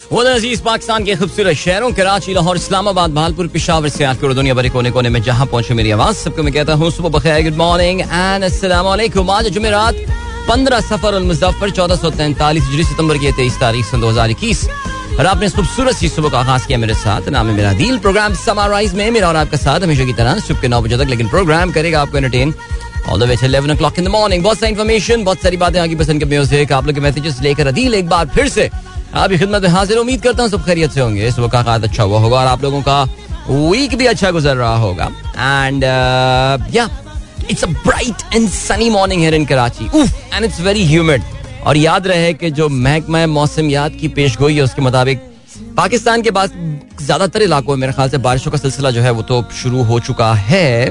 वो अजीज पाकिस्तान के खूबसूरत शहरों कराची, लाहौर, इस्लामाबाद, भालपुर, पिशावर से आकर दुनिया भर कोने कोने में जहां पहुंचे मेरी आवाज सबको मैं कहता हूँ सुबह बखैर, गुड मॉर्निंग एंड अस्सलाम वालेकुम। आज जुमेरात 15 सफर उल मुज़फ्फर 1443 हिजरी, सितंबर की 23 तारीख सन 2021 और आपने इस खूबसूरत सी सुबह का आगाज किया मेरे साथ। नाम है मेरा दिल। प्रोग्राम समराइज में मेरा और आपका साथ हमेशा की तरह सुबह के 9 बजे तक, लेकिन प्रोग्राम करेगा आपको entertain all the way till 11 o'clock in the morning। बहुत सारी इन्फॉर्मेशन, बहुत सारी बातें, आगे पसंद के म्यूजिक, आप लोग के मैसेजेस लेकर अदील एक बार फिर से आपकी खिदमत में हाजिर। उम्मीद करता हूँ सब खैरियत से होंगे, सुबह का आगाज अच्छा हुआ होगा और आप लोगों का वीक भी अच्छा गुजर रहा होगा। एंड या it's a bright and sunny morning here in Karachi and it's very humid. और याद रहे कि जो महकमा मौसमियात की पेशगोई है उसके मुताबिक पाकिस्तान के पास ज्यादातर इलाकों में मेरे ख्याल से बारिशों का सिलसिला जो है वो तो शुरू हो चुका है।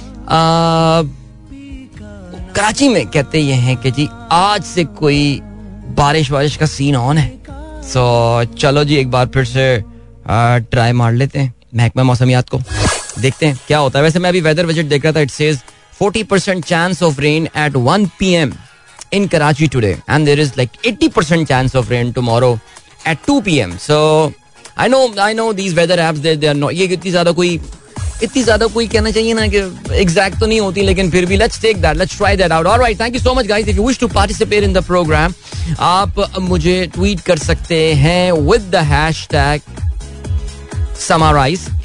कराची में कहते ये हैं कि जी आज से कोई बारिश का सीन ऑन है। सो चलो जी एक बार फिर से ट्राई मार लेते हैं महकमा मौसमियात को, देखते हैं क्या होता है। वैसे मैं अभी वेदर विजेट देख रहा था, it says 40% chance of rain at 1 PM in Karachi today and there is like 80% chance of rain tomorrow at 2 PM। So I know these weather apps they are not, ये इतनी ज्यादा कोई कहना चाहिए ना कि एग्जैक्ट तो नहीं होती, लेकिन फिर भी let's take that, let's try that out. Alright, thank you so much guys. If you wish to participate in the programme आप मुझे ट्वीट कर सकते हैं विद द हैशटैग समराइज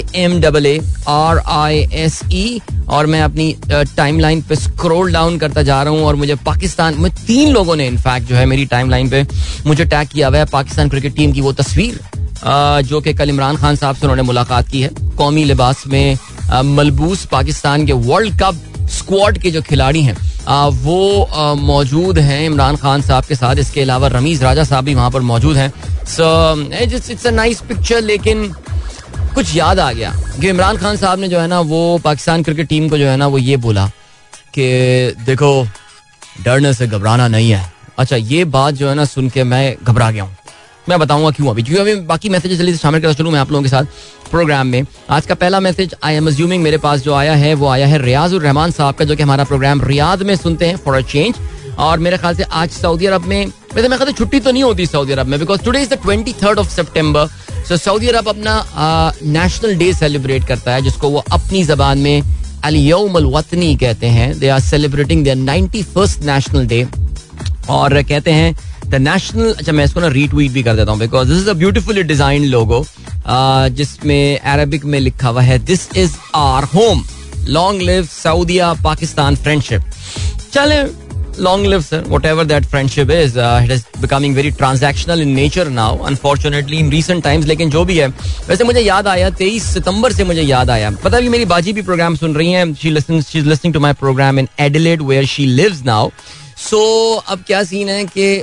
SAMARISE और मैं अपनी टाइमलाइन पे स्क्रॉल डाउन करता जा रहा हूं और मुझे पाकिस्तान में 3 लोगों ने इनफैक्ट जो है मेरी टाइमलाइन पे मुझे टैग किया हुआ है पाकिस्तान क्रिकेट टीम की वो तस्वीर जो कि कल इमरान खान साहब से उन्होंने मुलाकात की है। कौमी लिबास में मलबूस पाकिस्तान के वर्ल्ड कप स्क्वाड के जो खिलाड़ी हैं वो मौजूद हैं इमरान खान साहब के साथ। इसके अलावा रमीज राजा साहब भी वहां पर मौजूद हैं। So it's a nice picture, लेकिन कुछ याद आ गया कि इमरान खान साहब ने जो है ना वो पाकिस्तान क्रिकेट टीम को जो है ना वो ये बोला कि देखो डरने से घबराना नहीं है। अच्छा, ये बात जो है ना सुन के मैं घबरा गया हूँ। मैं बताऊंगा क्यों अभी, क्योंकि अभी बाकी मैसेज जल्दी से शामिल करता चलूं मैं आप लोगों के साथ प्रोग्राम में। आज का पहला मैसेज आई एम अज्यूमिंग मेरे पास जो आया है वो आया है रियाजुर रहमान साहब का, जो कि हमारा प्रोग्राम रियाद में सुनते हैं फॉर अ चेंज। और मेरे ख्याल से आज सऊदी अरब में, वैसे मेरे ख्याल से छुट्टी तो नहीं होती सऊदी अरब में, because today is the 23rd of September। सो सऊदी अरब अपना नेशनल डे सेलिब्रेट करता है जिसको वो अपनी जबान में अल यौम अल वतनी कहते हैं। They are celebrating their 91st national day और कहते हैं द नेशनल, अच्छा मैं इसको ना रीट्वीट भी कर देता हूँ because this is a beautifully design logo जिसमें अरबिक में लिखा हुआ है this is our home, long live सऊदिया पाकिस्तान फ्रेंडशिप। चले long live sir, whatever that friendship is, it is becoming very transactional in nature now unfortunately in recent times. लेकिन जो भी है, वैसे मुझे याद आया 23 सितंबर से मुझे याद आया, पता है मेरी बाजी भी प्रोग्राम सुन रही हैं, she is listening to my programme in Adelaide where she lives now. So अब क्या सीन है कि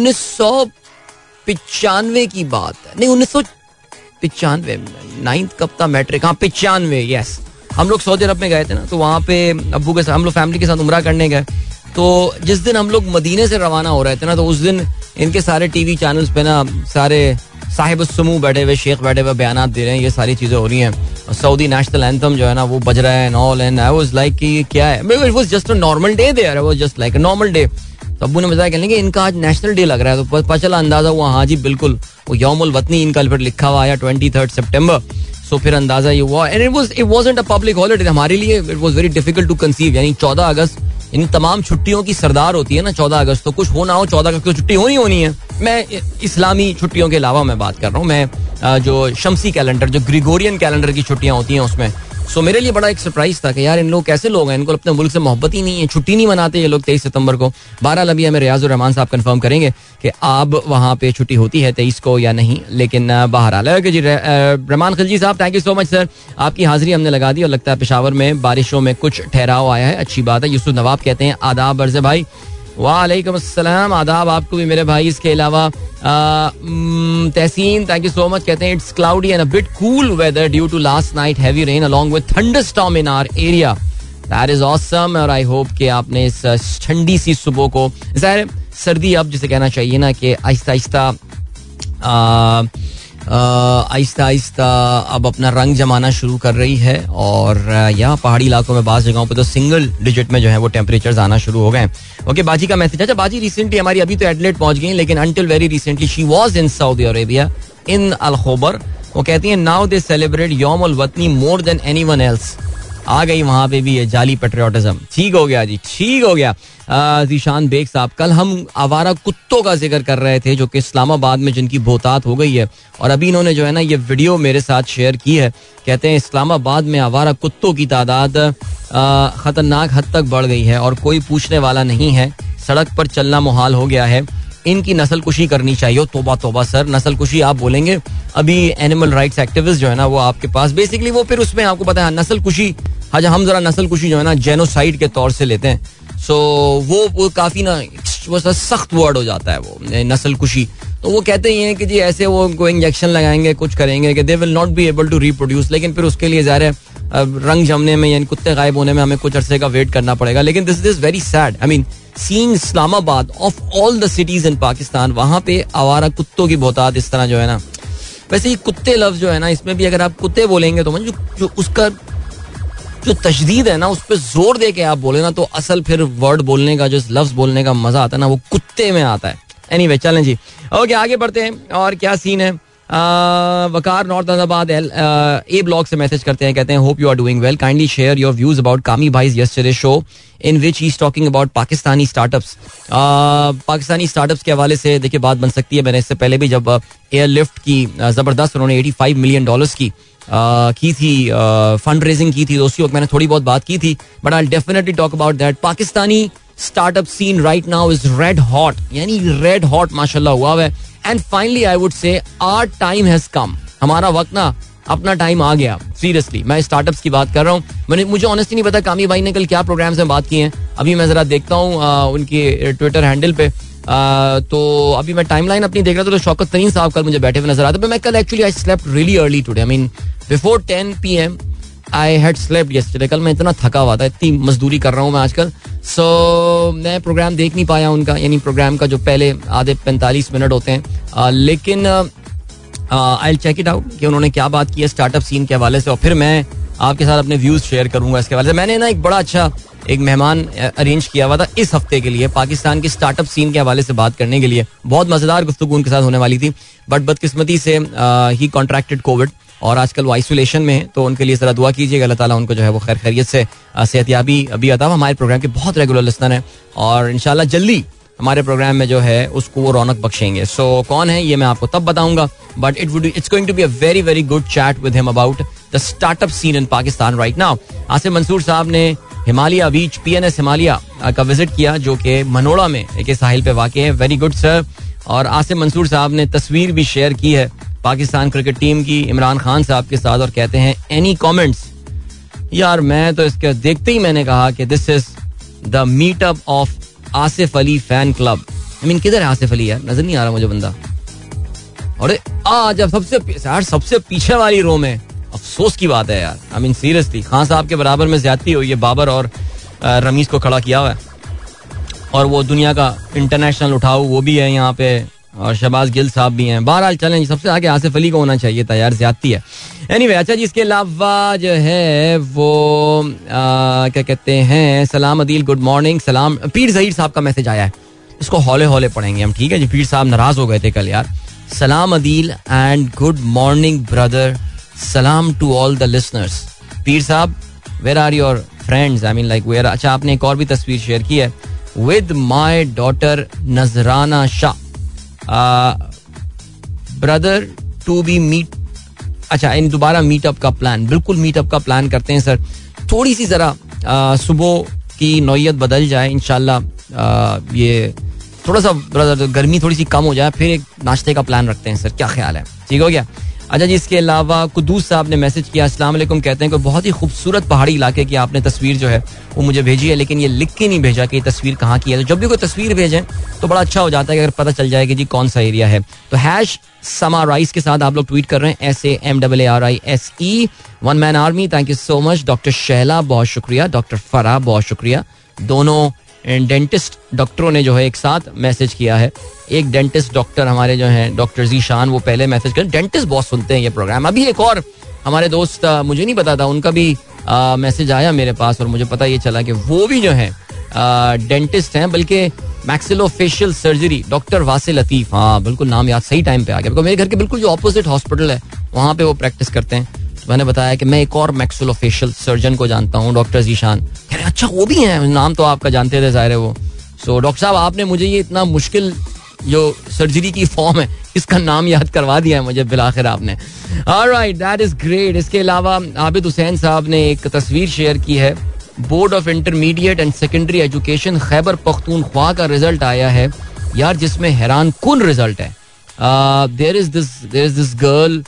1995 की बात है, नहीं 1995 9th कब था मैट्रिक, हाँ 95, यस। हम लोग सऊदी अरब में गए थे ना, तो वहाँ पे अब्बू के साथ हम लोग फैमिली के साथ उम्रा करने गए। तो जिस दिन हम लोग मदीने से रवाना हो रहे थे ना, तो उस दिन इनके सारे टीवी चैनल्स पे ना सारे साहिब समूह बैठे हुए, शेख बैठे हुए बयानात दे रहे हैं, ये सारी चीजें हो रही हैं। सऊदी नेशनल एंथम जो है ना वो बज रहा है and all, and I was like कि क्या है, it was just a normal day there, it was just like a normal day. तो अब्बू ने बताया कहने कि इनका आज नेशनल डे लग रहा है, तो पता चला अंदाजा हुआ हाँ जी बिल्कुल वो यौमुल वतनी इनका फिर लिखा हुआ आया 23rd September। सो फिर अंदाजा ये हुआ and it wasn't a public holiday हमारे लिए, it was very difficult to conceive. यानी 14 अगस्त इन तमाम छुट्टियों की सरदार होती है ना 14 अगस्त, तो कुछ हो ना हो 14 अगस्त को छुट्टी होनी है। मैं इस्लामी छुट्टियों के अलावा मैं बात कर रहा हूँ, मैं जो शमसी कैलेंडर, जो ग्रिगोरियन कैलेंडर की छुट्टियां होती हैं उसमें। सो मेरे लिए बड़ा एक सरप्राइज था कि यार इन लोग कैसे लोग हैं, इनको अपने मुल्क से मोहब्बत ही नहीं है, छुट्टी नहीं मनाते ये लोग 23 सितंबर को। 12 अभी हमें रियाजुर रहमान साहब कंफर्म करेंगे कि अब वहाँ पे छुट्टी होती है 23 को या नहीं, लेकिन बहरहाल है जी। रहमान खिलजी साहब thank you so much sir, आपकी हाजिरी हमने लगा दी और लगता है पेशावर में बारिशों में कुछ ठहराव आया है, अच्छी बात है। यूसुफ नवाब कहते हैं आदाब अर्ज़ भाई, वालेकुम अस्सलाम, आदाब आपको भी मेरे भाई। इसके अलावा Tehseen thank you so much, कहते हैं it's cloudy and a bit cool weather due to last night heavy rain along with thunderstorm in our area, that is awesome. और आई होप कि आपने इस ठंडी सी सुबह को, ज़ाहिर सर्दी अब जिसे कहना चाहिए ना कि आहिस्ता आहिस्ता आहिस्ता आहिस्ता अब अपना रंग जमाना शुरू कर रही है और यहाँ पहाड़ी इलाकों में बाज़ जगहों पे तो सिंगल डिजिट में जो है वो टेम्परेचर्स आना शुरू हो गए. ओके, बाजी का मैसेज. अच्छा, बाजी रिसेंटली हमारी अभी तो एडलेट पहुंच गई, लेकिन until very recently she was in Saudi Arabia in Al Khobar. वो कहती हैं नाउ दे सेलिब्रेट यौम उल वतनी मोर देन एनीवन एल्स. आ गई वहां पे भी ये जाली पेट्रियोटिज्म. ठीक हो गया जी, ठीक हो गया. जीशान बेग साहब, कल हम आवारा कुत्तों का जिक्र कर रहे थे जो कि इस्लामाबाद में जिनकी बहुतात हो गई है, और अभी इन्होंने जो है ना ये वीडियो मेरे साथ शेयर की है. कहते हैं इस्लामाबाद में आवारा कुत्तों की तादाद खतरनाक हद तक बढ़ गई है और कोई पूछने वाला नहीं है. सड़क पर चलना मुहाल हो गया है. इनकी नस्ल कुशी करनी चाहिए. तोबा तोबा सर, नस्ल कुशी आप बोलेंगे. अभी एनिमल राइट्स एक्टिविस्ट जो है ना वो आपके पास बेसिकली वो फिर उसमें आपको पता है नस्ल कुशी, हम जरा नस्ल कुशी जो है ना जेनोसाइड के तौर से लेते हैं. सो वो काफी ना वो सख्त वर्ड हो जाता है वो नस्ल कुशी. तो वो कहते ही हैं कि जी ऐसे वो को इंजेक्शन लगाएंगे, कुछ करेंगे कि they will not be able to reproduce. लेकिन फिर उसके लिए ज़ाहिर है रंग जमने में यानी कुत्ते गायब होने में हमें कुछ अरसे का वेट करना पड़ेगा. लेकिन this is very sad. I mean seeing Islamabad of all the cities in Pakistan, वहां पे आवारा कुत्तों की बहुतात इस तरह जो है ना. वैसे ये कुत्ते लफ्ज जो है ना इसमें भी अगर आप कुत्ते बोलेंगे तो जो उसका जो तशदीद है ना उस पर जोर दे के आप बोले ना तो असल फिर वर्ड बोलने का जो लफ्ज बोलने का मजा आता है ना वो कुत्ते में आता है. एनीवे चलें जी, ओके आगे बढ़ते हैं. और क्या सीन है. Waqar north Ahmedabad A block से मैसेज करते हैं, कहते हैं hope you are doing well, kindly share your views about Kami भाईज yesterday show in which he is talking about Pakistani startups. Pakistani startups के हवाले से देखिए बात बन सकती है. मैंने इससे पहले भी जब एयरलिफ्ट की जबरदस्त उन्होंने $85 मिलियन की थी फंड रेजिंग की थी तो उसी वक्त मैंने थोड़ी बहुत बात की थी. But I definitely talk about that. Pakistani startup scene right now is red hot, यानी रेड हॉट माशाल्लाह हुआ है. And finally I would say our time has come. हमारा वक्त ना अपना टाइम आ गया. सीरियसली मैं स्टार्टअप्स की बात कर रहा हूँ. मुझे ऑनेस्टली नहीं पता कामी भाई ने कल क्या प्रोग्राम्स में बात की हैं. अभी मैं जरा देखता हूँ उनके ट्विटर हैंडल पे. तो अभी मैं टाइमलाइन अपनी देख रहा था तो शौकत तरीन साहब कल मुझे बैठे हुए नजर आते. मैं कल actually I slept really early today. I mean before 10 PM I had slept yesterday. कल मैं इतना थका हुआ था, इतनी मजदूरी कर रहा हूँ मैं आजकल. सो मैं प्रोग्राम देख नहीं पाया उनका, यानी प्रोग्राम का जो पहले आधे 45 मिनट होते हैं. लेकिन आई चेक इट आउट कि उन्होंने क्या बात की है स्टार्टअप सीन के हवाले से, और फिर मैं आपके साथ अपने व्यूज शेयर करूंगा इसके हवाले से. मैंने ना एक बड़ा अच्छा एक मेहमान अरेंज किया हुआ था इस हफ्ते के लिए पाकिस्तान की स्टार्टअप सीन के हवाले से बात करने के लिए. बहुत मजेदार गुफ्तगू उनके साथ होने वाली थी, बट बदकिस्मती से ही कॉन्ट्रैक्टेड कोविड और आजकल वो आइसोलेशन में है. तो उनके लिए जरा दुआ कीजिएगा, अल्लाह ताला उनको जो है वो खैर खैरियत से सेहतयाबी अभी अता. हमारे प्रोग्राम के बहुत रेगुलर लिसनर हैं और इंशाल्लाह जल्दी हमारे प्रोग्राम में जो है उसको वो रौनक बख्शेंगे. सो कौन है ये मैं आपको तब बताऊंगा, but it's going to be a very very good chat with him about the startup scene in Pakistan right now. Asif Mansoor साहब ने हिमालय बीच PNS हिमालय का विजिट किया जो कि मनोड़ा में एक साहिल पे वाक़ है. Very good sir. और आसिफ मंसूर साहब ने तस्वीर भी शेयर की है पाकिस्तान क्रिकेट टीम की इमरान खान साहब के साथ और कहते हैं एनी कमेंट्स. यार मैं तो इसके देखते ही मैंने कहा कि this is the meetup of Asif Ali fan club. I mean किधर है आसिफ अली यार, नजर नहीं आ रहा मुझे बंदा. और आज सबसे पीछे वाली रो में अफसोस की बात है यार. आई मीन सीरियसली खान साहब के बराबर में ज्यादती हुई है. बाबर और रमीज को खड़ा किया हुआ है और वो दुनिया का इंटरनेशनल उठाऊ वो भी है यहाँ पे और शहबाज गिल साहब भी हैं. बहरहाल चलें, सबसे आगे आसिफ अली को होना चाहिए था यार, ज्यादती है. एनीवे अच्छा जी, इसके अलावा जो है वो क्या कहते हैं सलाम अदील गुड मॉर्निंग. सलाम पीर ज़हीर साहब का मैसेज आया है, इसको हौले हौले पढ़ेंगे हम. ठीक है जी, पीर साहब नाराज हो गए थे कल यार. सलाम Adeel and good morning brother. सलाम to all the listeners. Pir साहब where are your friends, I mean like where. अच्छा आपने एक और भी तस्वीर शेयर की है with my daughter Nazrana Shah. Brother to be meet. अच्छा इन दोबारा मीटअप का प्लान, बिल्कुल मीटअप का प्लान करते हैं सर. थोड़ी सी जरा सुबह की नौयत बदल जाए इंशाल्लाह. ये थोड़ा सा ब्रदर गर्मी थोड़ी सी कम हो जाए फिर एक नाश्ते का प्लान रखते हैं सर, क्या ख्याल है. ठीक हो गया. अच्छा जी, इसके अलावा कुदूस साहब ने मैसेज किया अस्सलाम वालेकुम. कहते हैं कि बहुत ही खूबसूरत पहाड़ी इलाके की आपने तस्वीर जो है वो मुझे भेजी है, लेकिन ये लिख के नहीं भेजा कि ये तस्वीर कहाँ की है. तो जब भी कोई तस्वीर भेजें तो बड़ा अच्छा हो जाता है कि अगर पता चल जाए कि जी कौन सा एरिया है. तो हैश समाराइज के साथ आप लोग ट्वीट कर रहे हैं SAMARISE one man army. Thank you so much. Doctor Shahla बहुत शुक्रिया, डॉक्टर फराह बहुत शुक्रिया. दोनों डेंटिस्ट डॉक्टरों ने जो है एक साथ मैसेज किया है. एक डेंटिस्ट डॉक्टर हमारे जो हैं डॉक्टर जीशान, वो पहले मैसेज कर. डेंटिस्ट बहुत सुनते हैं ये प्रोग्राम. अभी एक और हमारे दोस्त, मुझे नहीं पता था, उनका भी मैसेज आया मेरे पास और मुझे पता ये चला कि वो भी जो है डेंटिस्ट हैं, बल्कि maxillofacial surgery, doctor Wasil Latif. हाँ बिल्कुल, नाम याद सही टाइम पे आ गया, बिकॉज मेरे घर के बिल्कुल जो ऑपोजिट हॉस्पिटल है वहाँ पे वो प्रैक्टिस करते हैं. तो मैंने बताया कि मैं एक और मैक्सिलोफेशियल सर्जन को जानता हूँ, डॉक्टर जीशान. कह रहे अच्छा वो भी हैं, नाम तो आपका जानते थे ज़ाहिर है वो. सो डॉक्टर साहब, आपने मुझे ये इतना मुश्किल जो सर्जरी की फॉर्म है इसका नाम याद करवा दिया है मुझे बिलाखिर आपने. Alright, that is great. इसके अलावा आबिद हुसैन साहब ने एक तस्वीर शेयर की है. Board of intermediate and secondary education Khyber Pakhtunkhwa का रिजल्ट आया है यार, जिसमें हैरान कुन रिजल्ट है. There is this girl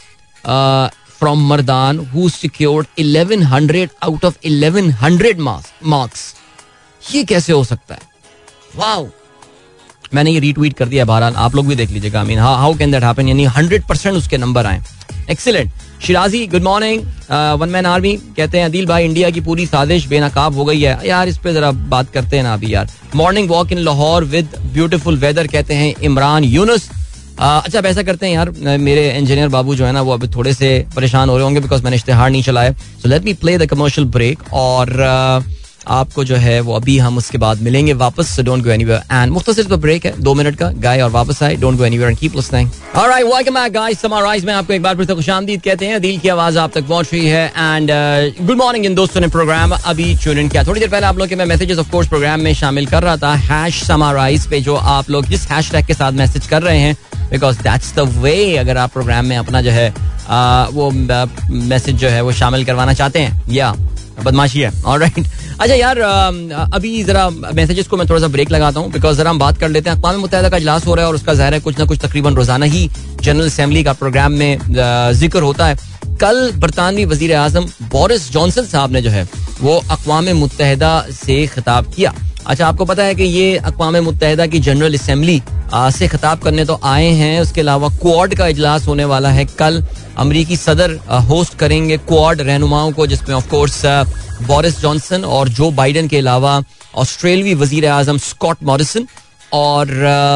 from Mardan who secured 1100 out of 1100 marks. ये कैसे हो सकता है? वाओ, मैंने ये रीट्वीट कर दिया. बहरहाल आप लोग भी देख लीजिएगा. I mean how can that happen, यानी 100% उसके नंबर आए. Excellent. Shirazi, good morning. One man army कहते हैं अदील भाई, इंडिया की पूरी साजिश बेनकाब हो गई है. यार इस पे जरा बात करते हैं ना अभी यार. Morning walk in Lahore with beautiful weather कहते हैं इमरान यूनुस. अच्छा, अब ऐसा करते हैं यार, मेरे इंजीनियर बाबू जो है ना वो अभी थोड़े से परेशान हो रहे होंगे बिकॉज मैंने इश्तेहार नहीं चलाया. So let me play the commercial break और आपको जो है वो अभी हम उसके बाद मिलेंगे वापस. So don't go anywhere. And मुख्तसर तो ब्रेक है 2 मिनट का, गाय और वापस आए. Don't go anywhere and keep listening. Alright, welcome back guys. समराइज में आपको एक बार फिर से खुशामदीद कहते हैं. दिल की आवाज आप तक पहुंच रही है. एंड गुड मॉर्निंग इन दोस्तों ने प्रोग्राम अभी ट्यून इन किया. थोड़ी देर पहले आप लोग के मैं मैसेजेस ऑफ कोर्स प्रोग्राम में शामिल कर रहा था. हैश समराइज पे जो आप लोग जिस हैशटैग के साथ मैसेज कर रहे हैं, बिकॉज दैट्स द वे, अगर आप प्रोग्राम में अपना जो है वो मैसेज जो है वो शामिल करवाना चाहते हैं, या बदमाशी है. ऑलराइट. अच्छा यार, अभी जरा मैसेजेस को मैं थोड़ा सा ब्रेक लगाता हूँ बिकॉज जरा हम बात कर लेते हैं. अक़वाम मुत्तहिदा का इजलास हो रहा है और उसका ज़ाहिर है कुछ ना कुछ तकरीबन रोजाना ही जनरल असेंबली का प्रोग्राम में जिक्र होता है. कल बरतानवी वजीर आज़म बोरिस जॉनसन साहब ने जो है वो अक़वाम मुत्तहिदा से खिताब किया. अच्छा, आपको पता है कि ये अक़वाम मुत्तहिदा की जनरल असेंबली से खिताब करने तो आए हैं. उसके अलावा क्वाड का इजलास होने वाला है कल. अमरीकी सदर होस्ट करेंगे क्वाड रहनुमाओं को, जिसमें ऑफ कोर्स बोरिस जॉनसन और जो बाइडन के अलावा ऑस्ट्रेलियाई वजीर आज़म स्कॉट मॉरिसन और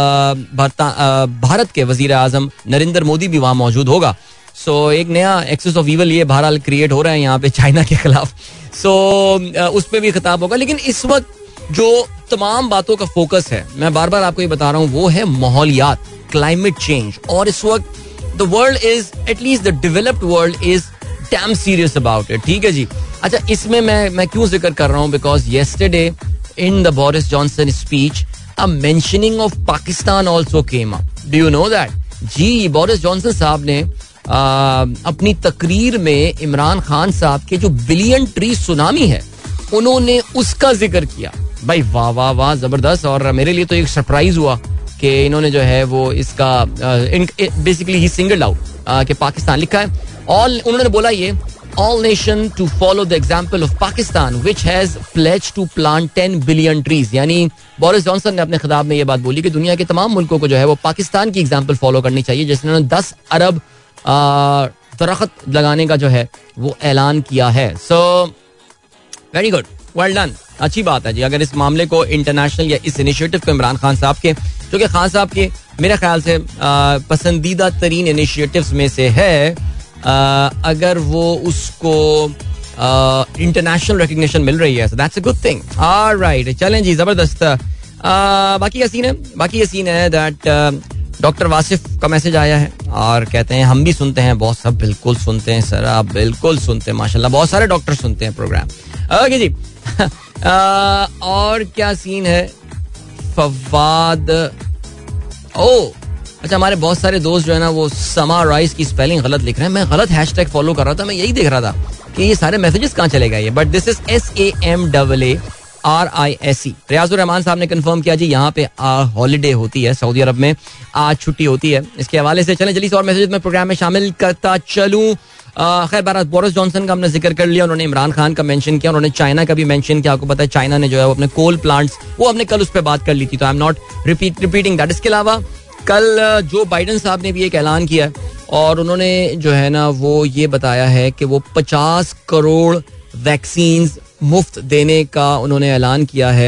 भारत के वजीर आज़म नरेंद्र मोदी भी वहाँ मौजूद होगा. सो एक नया एक्सेस ऑफ ईवल ये बहरहाल क्रिएट हो रहा है यहाँ पे चाइना के खिलाफ. सो उस पर भी खिताब होगा. लेकिन इस वक्त जो तमाम बातों का फोकस है, मैं बार बार आपको ये बता रहा हूँ, वो है माहौलियात, क्लाइमेट चेंज. और इस वक्त the world is, at least the developed world is damn serious about it. ठीक है जी. अच्छा, इसमें मैं क्यों जिक्र कर रहा हूँ, because yesterday in the Boris Johnson speech a mentioning of Pakistan also came up. Do you know that? जी, बोरिस जॉनसन साहब ने अपनी तकरीर में इमरान खान साहब के जो बिलियन ट्री सुनामी है उन्होंने उसका जिक्र किया. भाई वाह वाह वाह, जबरदस्त. और मेरे लिए तो एक सरप्राइज हुआ कि इन्होंने जो है वो इसका बेसिकली ही सिंगल्ड आउट कि पाकिस्तान लिखा है. ऑल उन्होंने बोला ये all nation to follow the example of Pakistan which has pledged to plant 10 billion trees. यानी बोरिस जॉनसन ने अपने खिताब में ये बात बोली कि दुनिया के तमाम मुल्कों को जो है वो पाकिस्तान की एग्जांपल फॉलो करनी चाहिए, जिसने 10 अरब दरख्त लगाने का जो है वो ऐलान किया है. So very good, well done. अच्छी बात है जी. अगर इस मामले को इंटरनेशनल या इस इनिशिएटिव को इमरान खान साहब के, जो कि खान साहब के मेरे ख्याल से पसंदीदा तरीन इनिशिएटिव्स में से है, अगर वो उसको इंटरनेशनल रिकग्निशन मिल रही है, that's a good thing. Alright, चलें जी, जबरदस्त. बाकी ये सीन है दैट डॉक्टर वासिफ का मैसेज आया है और कहते हैं हम भी सुनते हैं. बहुत सब बिल्कुल सुनते हैं सर, आप बिल्कुल सुनते हैं माशाल्लाह. बहुत सारे डॉक्टर सुनते हैं प्रोग्राम. ओके जी. और क्या सीन है? फवाद, अच्छा, हमारे बहुत सारे दोस्त जो है ना वो समराइज की स्पेलिंग गलत लिख रहे हैं. मैं गलत हैशटैग फॉलो कर रहा था, मैं यही देख रहा था कि ये सारे मैसेजेस कहाँ चले गए. But this is SAMAARISE. Riazur Rahman साहब ने कंफर्म किया जी, यहाँ पे हॉलीडे होती है सऊदी अरब में, आज छुट्टी होती है. इसके हवाले से चलें जल्दी से और मैसेजेस में प्रोग्राम में शामिल करता चलूं. खैर बहरहाल बोरिस जॉनसन का हमने जिक्र कर लिया, उन्होंने इमरान खान का मेंशन किया, उन्होंने चाइना का भी मेंशन किया. आपको पता है चाइना ने जो है वो अपने कोल प्लांट्स, वो हमने कल उस पर बात कर ली थी, तो I am not repeating that. इसके अलावा कल जो बाइडन साहब ने भी एक ऐलान किया है और उन्होंने जो है ना वो ये बताया है कि वो 50 करोड़ वैक्सीन मुफ्त देने का उन्होंने ऐलान किया है.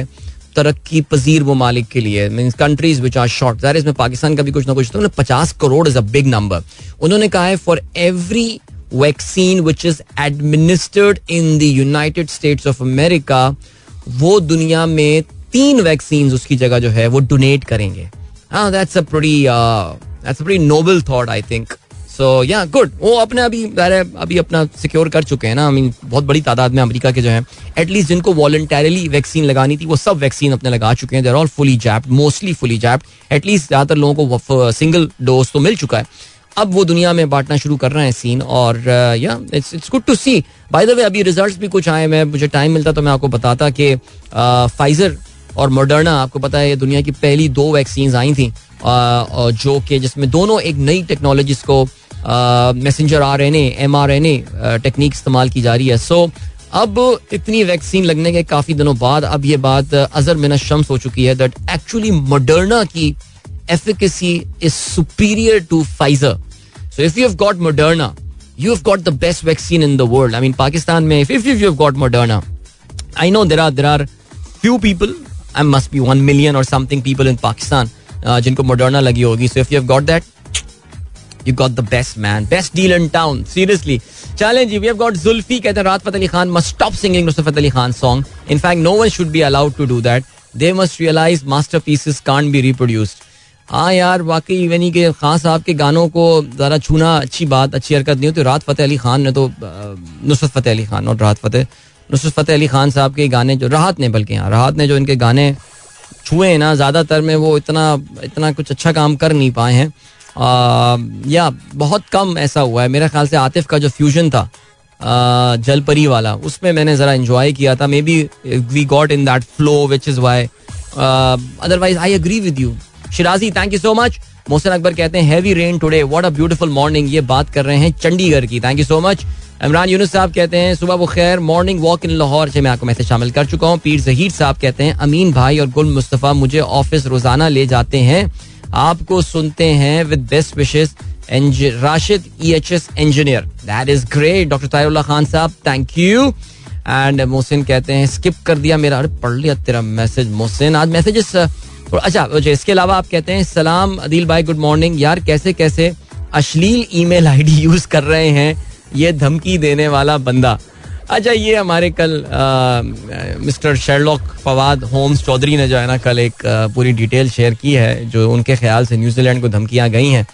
तरक्की पजीर ममालिक के लिए, means countries which are short, ज़ाहिर इसमें पाकिस्तान का भी कुछ ना कुछ, तो 50 crore is a big number. उन्होंने कहा है for every vaccine which is administered in the United States of America, वो दुनिया में 3 वैक्सीन उसकी जगह जो है वो डोनेट करेंगे. That's a pretty noble thought I think. So yeah good. वो अपने अभी अपना सिक्योर कर चुके हैं ना. आई मीन बहुत बड़ी तादाद में अमेरिका के जो है एटलीस्ट जिनको वॉलंटरली वैक्सीन लगानी थी वो सब वैक्सीन अपने लगा चुके हैं. They are all fully jabbed, mostly fully jabbed. At least ज़्यादातर लोगों को सिंगल डोज तो मिल चुका है. अब वो दुनिया में बांटना शुरू कर रहे हैं सीन. और yeah it's good to see. By the way अभी रिजल्ट्स भी कुछ आए. मुझे टाइम मिलता तो मैं आपको बताता कि फाइजर और मॉडर्ना, आपको पता है ये दुनिया की पहली 2 वैक्सीन आई थी जो कि जिसमें दोनों एक नई टेक्नोलॉजीज को मैसेंजर RNA mRNA टेक्निक इस्तेमाल की जा रही है. सो अब इतनी वैक्सीन लगने के काफ़ी दिनों बाद अब ये बात अज़र मिन अश-शम्स हो चुकी है दैट एक्चुअली मॉडर्ना की efficacy is superior to Pfizer. So if you have got Moderna, you have got the best vaccine in the world. I mean, Pakistan mein, if you have got Moderna, I know there are few people, I must be 1 million or something people in Pakistan जिनको Moderna लगी होगी. So if you have got that, you got the best man, best deal in town. Seriously. Challenge. We have got Zulfi कहते हैं राहत Fateh Ali Khan must stop singing Nusrat Fateh Ali Khan song. In fact, no one should be allowed to do that. They must realize masterpieces can't be reproduced. हाँ यार, वाकई यानी कि खान साहब के गानों को ज़रा छूना अच्छी बात, अच्छी हरकत नहीं होती. राहत फ़तेह अली खान ने तो नुसरत फ़तेह अली खान और नुसरत फ़तेह अली खान साहब के गाने जो राहत ने जो इनके गाने छुए हैं ना, ज़्यादातर में वो इतना कुछ अच्छा काम कर नहीं पाए हैं. या बहुत कम ऐसा हुआ है. मेरे ख्याल से आतिफ का जो फ्यूजन था जलपरी वाला, उसमें मैंने ज़रा एंजॉय किया था. Maybe we got in that flow which is why. Otherwise I agree with you. Shirazi, thank you so much. Mohsin Akbar कहते हैं heavy rain today, what a beautiful morning. ये बात कर रहे हैं चंडीगढ़ की. Thank you so much. Imran Younus साहब कहते हैं सुबह बखैर, मॉर्निंग वॉक इन लाहौर. मैं आपको मैसेज शामिल कर चुका हूँ. पीर जहीर साहब कहते हैं अमीन भाई और गुल मुस्तफ़ा मुझे ऑफिस रोजाना ले जाते हैं, आपको सुनते हैं with best wishes. Rashid EHS engineer, that is great. Doctor Tahirullah Khan साहब, थैंक यू. एंड मोहसिन कहते हैं स्किप कर दिया मेरा, अरे पढ़ लिया तेरा मैसेज मोहसिन. आज मैसेजेस अच्छा. इसके अलावा आप कहते हैं सलाम अदील भाई, गुड मॉर्निंग. यार कैसे कैसे अश्लील ईमेल ID यूज कर रहे हैं ये धमकी देने वाला बंदा. अच्छा, ये हमारे कल mister Sherlock Fawad Holmes Chaudhry ने जो है ना कल एक पूरी डिटेल शेयर की है जो उनके ख्याल से न्यूजीलैंड को धमकियां गई हैं.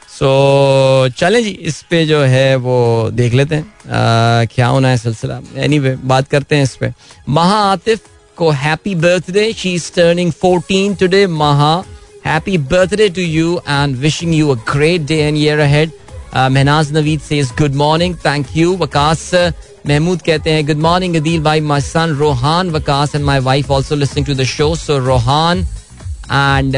सो चलें जी, इस पे जो है वो देख लेते हैं क्या होना है सिलसिला. एनीवे बात करते हैं इस पे. महा आतिफ को happy birthday, she is turning 14 today. Maha, happy birthday to you and wishing you a great day and year ahead. Mahnaz Naveed says good morning, thank you. Waqas Mahmood कहते हैं गुड मॉर्निंग अदील भाई, my son Rohan Waqas and my wife also listening to the show. So Rohan and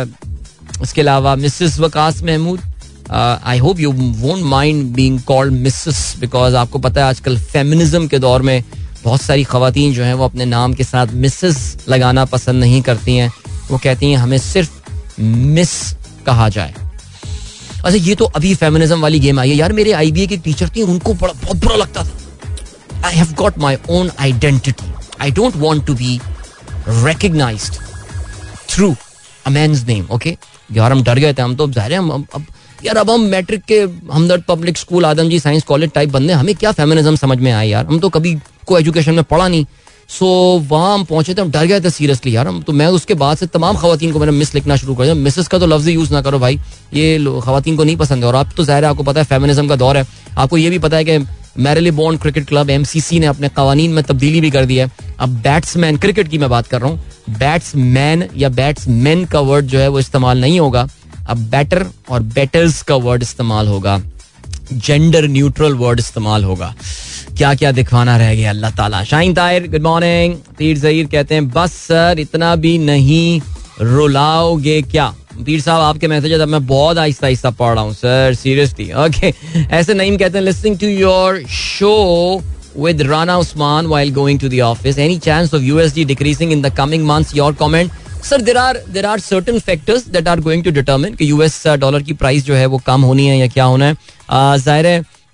इसके अलावा Mrs Waqas Mahmood, I hope you won't mind being called Mrs, because आपको पता है आजकल feminism के दौर में बहुत सारी खवातीन जो हैं वो अपने नाम के साथ मिसेस लगाना पसंद नहीं करती हैं. वो कहती हैं हमें सिर्फ मिस कहा जाए. अच्छा, ये तो अभी फेमिनिज्म वाली गेम आई है यार. मेरे IBA के टीचर थे, उनको बहुत बुरा लगता था. I have got my own identity, I don't want to be recognised through a man's name. Okay यार, हम डर गए थे. हम तो ज़ाहिर है अब यार अब हम मैट्रिक के Hamdard public school Adamjee science college type बंदे, हमें क्या फेमिनिज्म समझ में आए यार. हम तो कभी को एजुकेशन में पढ़ा नहीं. सो वहाँ हम पहुंचे थे, हम डर गए थे सीरियसली यार. हम तो मैं उसके बाद से तमाम खवातीन को मैंने मिस लिखना शुरू कर दिया. मिसेस का तो लफ्ज़ यूज़ ना करो भाई, ये खवातीन को नहीं पसंद है. और आप तो ज़ाहिर है आपको पता है फेमिनिज्म का दौर है. आपको ये भी पता है कि मैरीलेबोन क्रिकेट क्लब MCC ने अपने कवानीन में तब्दीली भी कर दी है. अब बैट्समैन, क्रिकेट की मैं बात कर रहा हूँ, बैट्समैन या बैट्समैन का वर्ड जो है वो इस्तेमाल नहीं होगा. अब बैटर और बैटर्स का वर्ड इस्तेमाल होगा, जेंडर न्यूट्रल वर्ड इस्तेमाल होगा. क्या क्या दिखवाना रह गया अल्लाह ताला. Shaheen Tahir good morning. पीर जहीर कहते हैं बस सर इतना भी नहीं रुलाओगे क्या. पीर साहब आपके मैसेजेस अब मैं बहुत आहिस्ता आहिस्ता पढ़ रहा हूँ सर, सीरियसली. ओके, ऐसे नईम कहते हैं listening to your show with Rana Usman while going to the office. Any chance of USD decreasing in the coming months? Your comment. Sir, there are certain factors that are going to determine कि US dollar की price जो है वो कम होनी है या क्या होना है. जाहिर है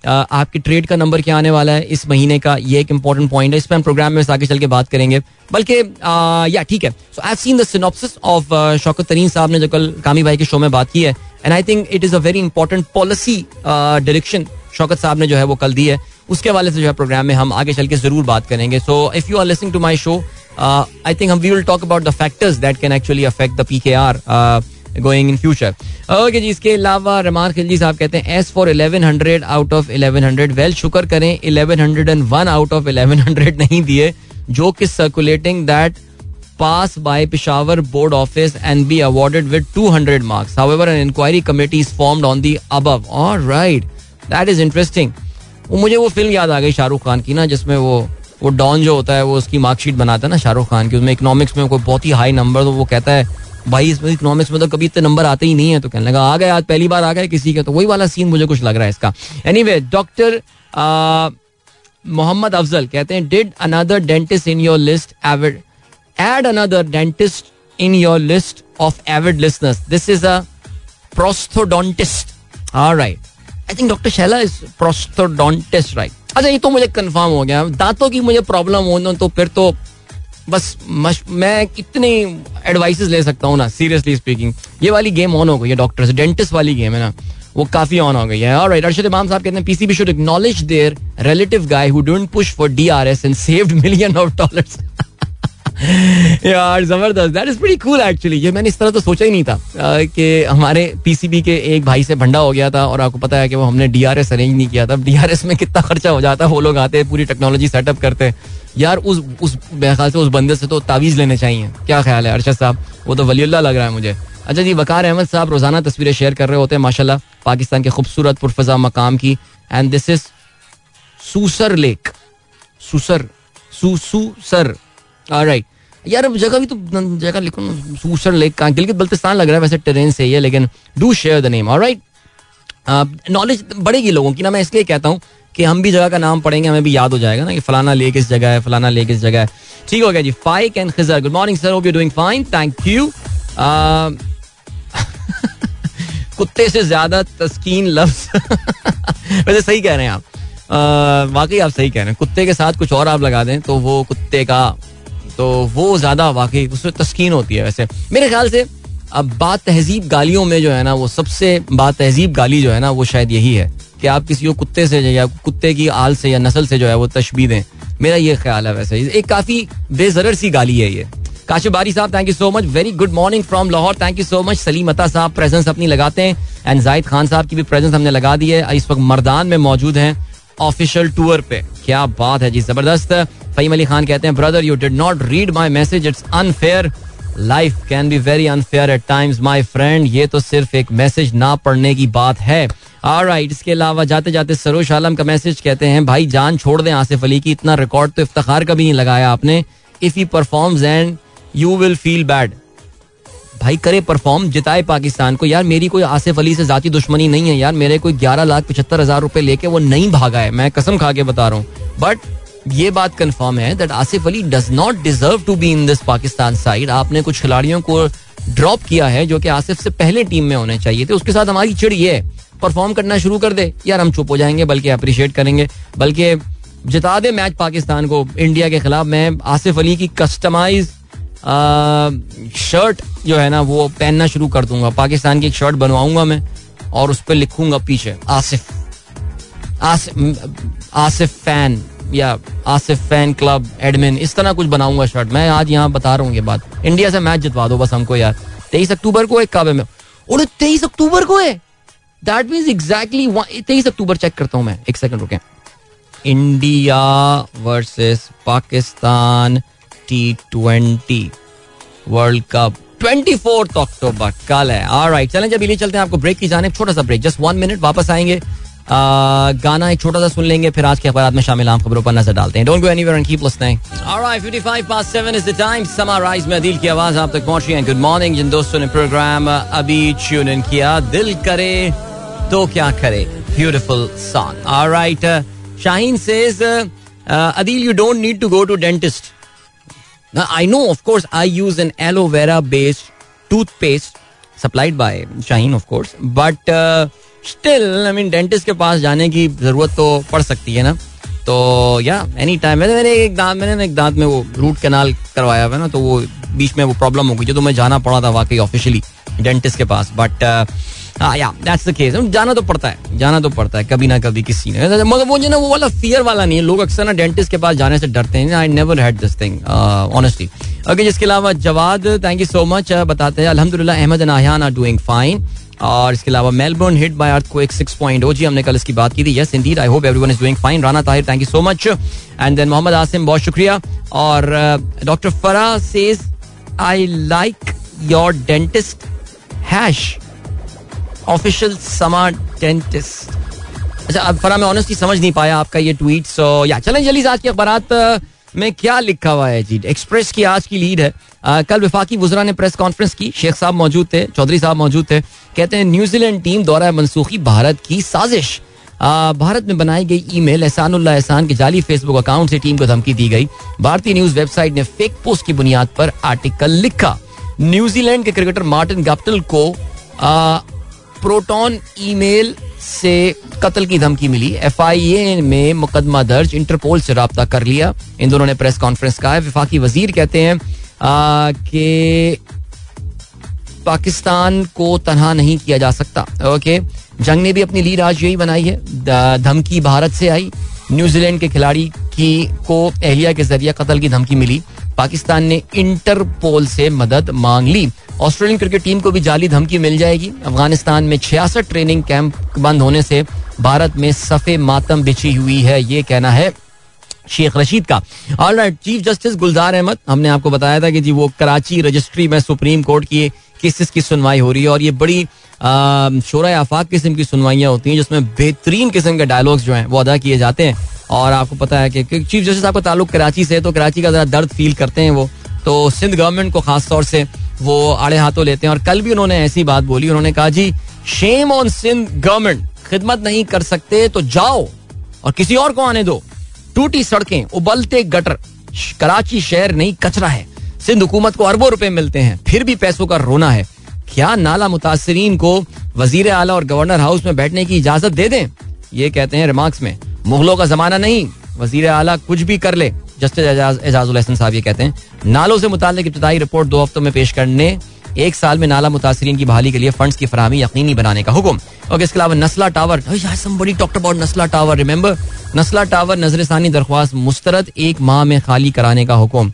आपके ट्रेड का नंबर क्या आने वाला है इस महीने का, ये एक इंपॉर्टेंट पॉइंट है, इस पर हम प्रोग्राम में आगे चल के बात करेंगे. बल्कि या ठीक है. So I have seen the synopsis of Shaukat Tareen साहब ने जो कल कामी भाई के शो में बात की है, and I think it is a very important policy direction Shaukat साहब ने जो है वो कल दी है. उसके हवाले से जो है प्रोग्राम में हम आगे चल के जरूर बात करेंगे. So if you are listening to my show, I think we will talk about the factors that can actually affect the PKR going in future. Okay जी. इसके अलावा रमान खिलजी साहब कहते हैं as for 1100 out of 1100. Well शुक्र करें 1101 out of 1100 नहीं दिए, जो कि circulating that pass by Peshawar board office and be awarded with 200 marks. However, an inquiry committee is formed on the above. All right, that is interesting. मुझे वो film याद आ गई शाहरुख खान की ना, जिसमें वो डॉन जो होता है वो उसकी मार्कशीट बनाता है ना शाहरुख खान की, उसमें इकोनॉमिक्स में कोई बहुत ही हाई नंबर, तो वो कहता है भाई इसमें इकोनॉमिक्स में तो कभी इतने नंबर आते ही नहीं है, तो कहने लगा आ गए आज पहली बार आ गए किसी के, तो वही वाला सीन मुझे कुछ लग रहा है इसका. एनीवे, डॉक्टर मोहम्मद अफजल कहते हैं did another dentist in your list avid add another dentist in your list of avid listeners. This is a prosthodontist. All right. I think Dr. Shaila is prosthodontist, right? अच्छा, ये तो मुझे confirm हो गया. दांतों की मुझे प्रॉब्लम हो ना, तो फिर तो बस मैं कितने एडवाइसेस ले सकता हूँ ना, सीरियसली स्पीकिंग. ये वाली गेम ऑन हो गई है, डॉक्टर से डेंटिस्ट वाली गेम है ना, वो काफी ऑन हो गई है. ऑलराइट. अरशद इमाम साहब कहते हैं PCB should acknowledge their relative guy who didn't push for DRS and saved millions of dollars. यार जबरदस्त. That is pretty cool actually. ये मैंने इस तरह तो सोचा ही नहीं था कि हमारे PCB के एक भाई से भंडा हो गया था, और आपको पता है कि वो हमने DRS अरेंज नहीं किया था. DRS में कितना खर्चा हो जाता है, वो लोग आते हैं पूरी टेक्नोलॉजी सेटअप करते हैं. यार उस मेरे ख्याल से उस बंदे से तो तावीज़ लेने चाहिए. क्या ख्याल है अरशद साहब? वो तो वलीउल्लाह लग रहा है मुझे. अच्छा जी. वकार अहमद साहब रोजाना तस्वीरें शेयर कर रहे होते हैं माशाल्लाह पाकिस्तान के खूबसूरत पुरफजा मकाम की, and this is Sheosar lake. Sheosar. Alright. यार जगह भी तो जगह लिखो ना, सूसर लेक का गिलगित बल्तिस्तान लग रहा है वैसे टेरेन से ही है, लेकिन do share the name. Alright. Knowledge बढ़ेगी लोगों की ना, मैं इसलिए कहता हूँ कि हम भी जगह का नाम पढ़ेंगे, हमें भी याद हो जाएगा ना कि फलाना लेक इस जगह है, फलाना लेक इस जगह है. ठीक हो गया जी. Faiq and Khizar, good morning sir, hope you doing fine, thank you. कुत्ते से ज्यादा तस्कीन लफ्ज. वैसे सही कह रहे हैं आप, वाकई आप सही कह रहे हैं. कुत्ते के साथ कुछ और आप लगा दें तो वो कुत्ते का, तो वो ज्यादा वाकई उसमें तस्कीन होती है. वैसे मेरे ख्याल से अब बात तहजीब गालियों में जो है ना, वो सबसे बात तहजीब गाली जो है ना, वो शायद यही है कि आप किसी को कुत्ते से या कुत्ते की आल से या नस्ल से जो है वो तशबीह दें. मेरा ये ख्याल है. वैसे एक काफी बेजरर सी गाली है ये. काशिफ बारी साहब, thank you so much, very good morning from Lahore, thank you so much. Saleem Ata साहब प्रेजेंस अपनी लगाते हैं, एंड जाहिद खान साहब की भी प्रेजेंस हमने लगा दी है. इस वक्त मर्दान में मौजूद हैं ऑफिशियल टूर पे. क्या बात है जी, जबरदस्त. फहीम अली खान कहते हैं brother you did not read my message, it's unfair, life can be very unfair at times my friend. ये तो सिर्फ एक मैसेज ना पढ़ने की बात है. ऑलराइट. इसके अलावा जाते जाते सरोज आलम का मैसेज कहते हैं भाई जान छोड़ दें आसिफ अली की, इतना रिकॉर्ड तो इफ्तिखार का भी नहीं लगाया आपने. If he performs and you will feel bad. भाई करे परफॉर्म, जिताए पाकिस्तान को. यार मेरी कोई आसिफ अली से जाती दुश्मनी नहीं है यार, मेरे कोई 11,75,000 रुपए लेके वो नहीं भागा है, मैं कसम खा के बता रहा हूँ. बट ये बात कंफर्म है that Asif Ali does not deserve to be in this Pakistan side. आपने कुछ खिलाड़ियों को ड्रॉप किया है जो कि आसिफ से पहले टीम में होने चाहिए थे. उसके साथ हमारी चिड़ ये है, परफॉर्म करना शुरू कर दे यार, हम चुप हो जाएंगे, बल्कि अप्रिशिएट करेंगे, बल्कि जिता दे मैच पाकिस्तान को इंडिया के खिलाफ. मैं आसिफ अली की कस्टमाइज शर्ट जो है ना वो पहनना शुरू कर दूंगा. पाकिस्तान की एक शर्ट बनवाऊंगा मैं, और उस पर लिखूंगा पीछे आसिफ फैन या आसिफ फैन क्लब एडमिन, इस तरह कुछ बनाऊंगा शर्ट. मैं आज यहाँ बता रहा हूँ ये बात. इंडिया से मैच जितवा दो बस हमको यार. 23 अक्टूबर को है काबे में. और 23 अक्टूबर को है, that means exactly 23 October. Check करता हूँ मैं, एक सेकंड रुके. India versus Pakistan T20 world cup 24 अक्टूबर कल है. ऑलराइट. चलें जब लिए चलते हैं आपको ब्रेक की जानिब. छोटा सा ब्रेक, जस्ट 1 मिनट, वापस आएंगे. गाना एक छोटा सा सुन लेंगे, फिर आज के अखबार में शामिल आम खबरों पर नजर डालते हैं. Don't go anywhere and keep listening. Alright, 55 is the time. Summarize में अदील की आवाज आप तक पहुंच रही है. गुड मॉर्निंग जिन दोस्तों ने प्रोग्राम अभी ट्यून इन किया. दिल करे तो क्या करे, beautiful song. Alright. Shaheen says Adeel you don't need to go to dentist. I know, of course, I use an aloe vera based toothpaste supplied by Shaheen of course, but still I mean dentist के पास जाने की जरूरत तो पड़ सकती है ना. तो या एनी टाइम मैंने एक दांत में वो रूट कैनाल करवाया हुआ है ना, तो वो बीच में वो प्रॉब्लम हो गई, तो मैं जाना पड़ा था वाकई ऑफिशियली डेंटिस्ट के पास. But yeah that's the case. जाना तो पड़ता है कभी ना कभी किसी ने, मगर वो जो ना वो वाला फियर वाला नहीं है. लोग अक्सर ना डेंटिस्ट के पास जाने से डरते हैं. I never had this thing honestly. Okay, जिसके अलावा Jawad thank you so much बताते हैं अल्हम्दुलिल्लाह Ahmed and Ahiyan are doing fine. और इसके अलावा मेलबर्न हिट बाय अर्थक्वेक 6.0. जी हमने कल इसकी बात की थी. Yes indeed, I hope everyone is doing fine. Rana Tahir thank you so much. And then Mohammad Asim बहुत शुक्रिया. और doctor Farah says I like your dentist hash official Samaa dentist. अच्छा अब फरा मैं ऑनेस्टली समझ नहीं पाया आपका ये ट्वीट. सो या चलें जल्दी से आज की अखबारात में क्या लिखा हुआ है जी. एक्सप्रेस की आज की लीड है. कल वफाकी वुज़रा ने प्रेस कॉन्फ्रेंस की. शेख साहब मौजूद थे, चौधरी साहब मौजूद थे. कहते हैं न्यूजीलैंड टीम दौरा मनसूखी भारत की साजिश. भारत में बनाई गई ईमेल एहसानुल्लाह एहसान के जाली फेसबुक अकाउंट से टीम को धमकी दी गई. भारतीय न्यूज वेबसाइट ने फेक पोस्ट की बुनियाद पर आर्टिकल लिखा. न्यूजीलैंड के क्रिकेटर मार्टिन गप्टिल को प्रोटॉन ईमेल से कत्ल की धमकी मिली. FIA में मुकदमा दर्ज, इंटरपोल से राब्ता कर लिया. इन दोनों ने प्रेस कॉन्फ्रेंस कहा है. वफाकी वजीर कहते हैं कि पाकिस्तान को तनहा नहीं किया जा सकता. ओके, जंग ने भी अपनी लीड आज यही बनाई है. धमकी भारत से आई. न्यूजीलैंड के खिलाड़ी को एहलिया के जरिए कत्ल की धमकी मिली. पाकिस्तान ने इंटरपोल से मदद मांग ली. ऑस्ट्रेलियन क्रिकेट टीम को भी जाली धमकी मिल जाएगी. अफगानिस्तान में 66 ट्रेनिंग कैंप बंद होने से भारत में सफ़े मातम बिछी हुई है, ये कहना है शेख रशीद का. Alright, chief justice Gulzar Ahmed, हमने आपको बताया था कि जी वो कराची रजिस्ट्री में सुप्रीम कोर्ट की केसेस की सुनवाई हो रही है. और ये बड़ी शोरा आफाक किस्म की सुनवाइयाँ होती हैं जिसमें बेहतरीन किस्म के डायलॉग्स जो हैं वो अदा किए जाते हैं. और आपको पता है कि चीफ जस्टिस आपका ताल्लुक कराची से है, तो कराची का जरा दर्द फील करते हैं वो, तो सिंध गवर्नमेंट को खास तौर से वो आड़े हाथों लेते हैं. और कल भी उन्होंने ऐसी बात बोली. उन्होंने कहा जी शेम ऑन सिंध गवर्नमेंट, खिदमत नहीं कर सकते तो जाओ और किसी और को आने दो. टूटी सड़कें, उबलते गटर, कराची शहर नहीं कचरा है. सिंध हुकूमत को अरबों रुपए मिलते हैं, फिर भी पैसों का रोना है. क्या नाला मुतासिरीन को वजीर आला और गवर्नर हाउस में बैठने की इजाजत दे दें? ये कहते हैं रिमार्क्स में. मुगलों का जमाना नहीं, वजीर आला कुछ भी कर ले. जस्टिस एजाजुल हसन साहब ये कहते हैं. नालों से मुताल्लिक इब्तिदाई रिपोर्ट 2 हफ्तों में पेश करने, 1 साल में नाला मुतासिरीन की बहाली के लिए फंड्स की फराहमी यकीनी बनाने का हुक्म. और इसके अलावा Nasla tower, somebody talked about Nasla tower, remember Nasla tower नजरसानी दरख्वास्त मुस्तरद 1 माह में खाली कराने का हुक्म.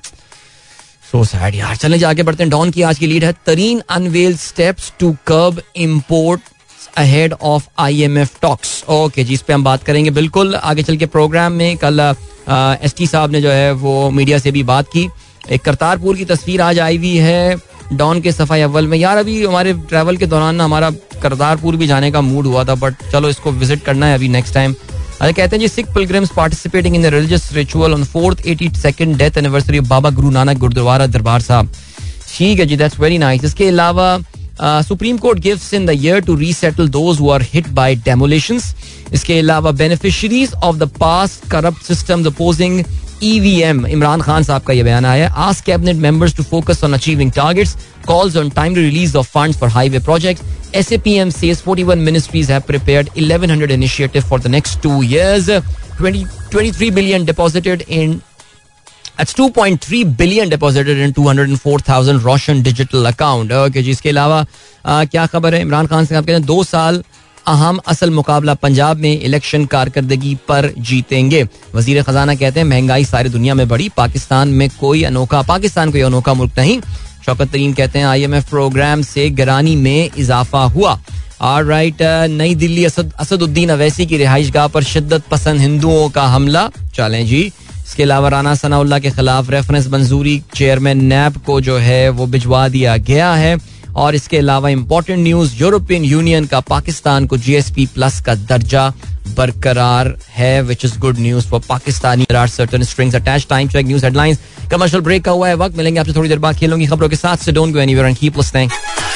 सो सैड यार. चलें आगे बढ़ते हैं. डॉन की आज की लीड है. Tareen unveil steps to curb import ahead of IMF talks. Okay जी, इस पे हम बात करेंगे बिल्कुल आगे चल के प्रोग्राम में. कल ST साहब ने जो है वो मीडिया से भी बात की. एक करतारपुर की तस्वीर आज आई हुई है डॉन के सफाई अव्वल में. यार अभी हमारे ट्रैवल के दौरान ना हमारा करतारपुर भी जाने का मूड हुआ था, बट चलो इसको विजिट करना है अभी नेक्स्ट टाइम. कहते हैं जी Sikh pilgrims participating in the religious ritual on 4th 82nd death anniversary of Baba Guru Nanak Gurdwara Darbar साहब. ठीक है जी, दैट्स वेरी नाइस. इसके अलावा supreme court gives in the year to resettle those who are hit by demolitions. इसके अलावा beneficiaries of the past corrupt system opposing EVM, Imran Khan sahab का ये बयान आया. Ask cabinet members to focus on achieving targets, calls on timely release of funds for highway projects. SAPM says 41 ministries have prepared 1100 initiatives for the next 2 years. 23 billion deposited in, that's 2.3 billion deposited in 204,000 Roshan digital account. Okay जी, इसके अलावा क्या खबर है. इमरान खान साहब कहते हैं 2 साल अहम असल मुकाबला पंजाब में इलेक्शन कारकर्दगी पर जीतेंगे. वजीर खजाना कहते हैं महंगाई सारी दुनिया में बढ़ी, पाकिस्तान कोई अनोखा मुल्क नहीं. शौकत तरीन कहते हैं IMF प्रोग्राम से गिरानी में इजाफा हुआ. ऑलराइट, नई दिल्ली असदुद्दीन अवैसी की रिहाइशगाह पर शिद्दत पसंद हिंदुओं का हमला. चलें जी. इसके अलावा राना सनाउल्लाह के खिलाफ रेफरेंस मंजूरी चेयरमैन नैब को जो है वो भिजवा दिया गया है. और इसके अलावा इंपॉर्टेंट न्यूज, यूरोपियन यूनियन का पाकिस्तान को GSP+ का दर्जा बरकरार है, which is good news for Pakistani. There are certain strings attached. Time check news headlines. Commercial break का हुआ है वक्त. मिलेंगे आपसे थोड़ी देर बाद खेलों की खबरों के साथ. So don't go anywhere and keep listening.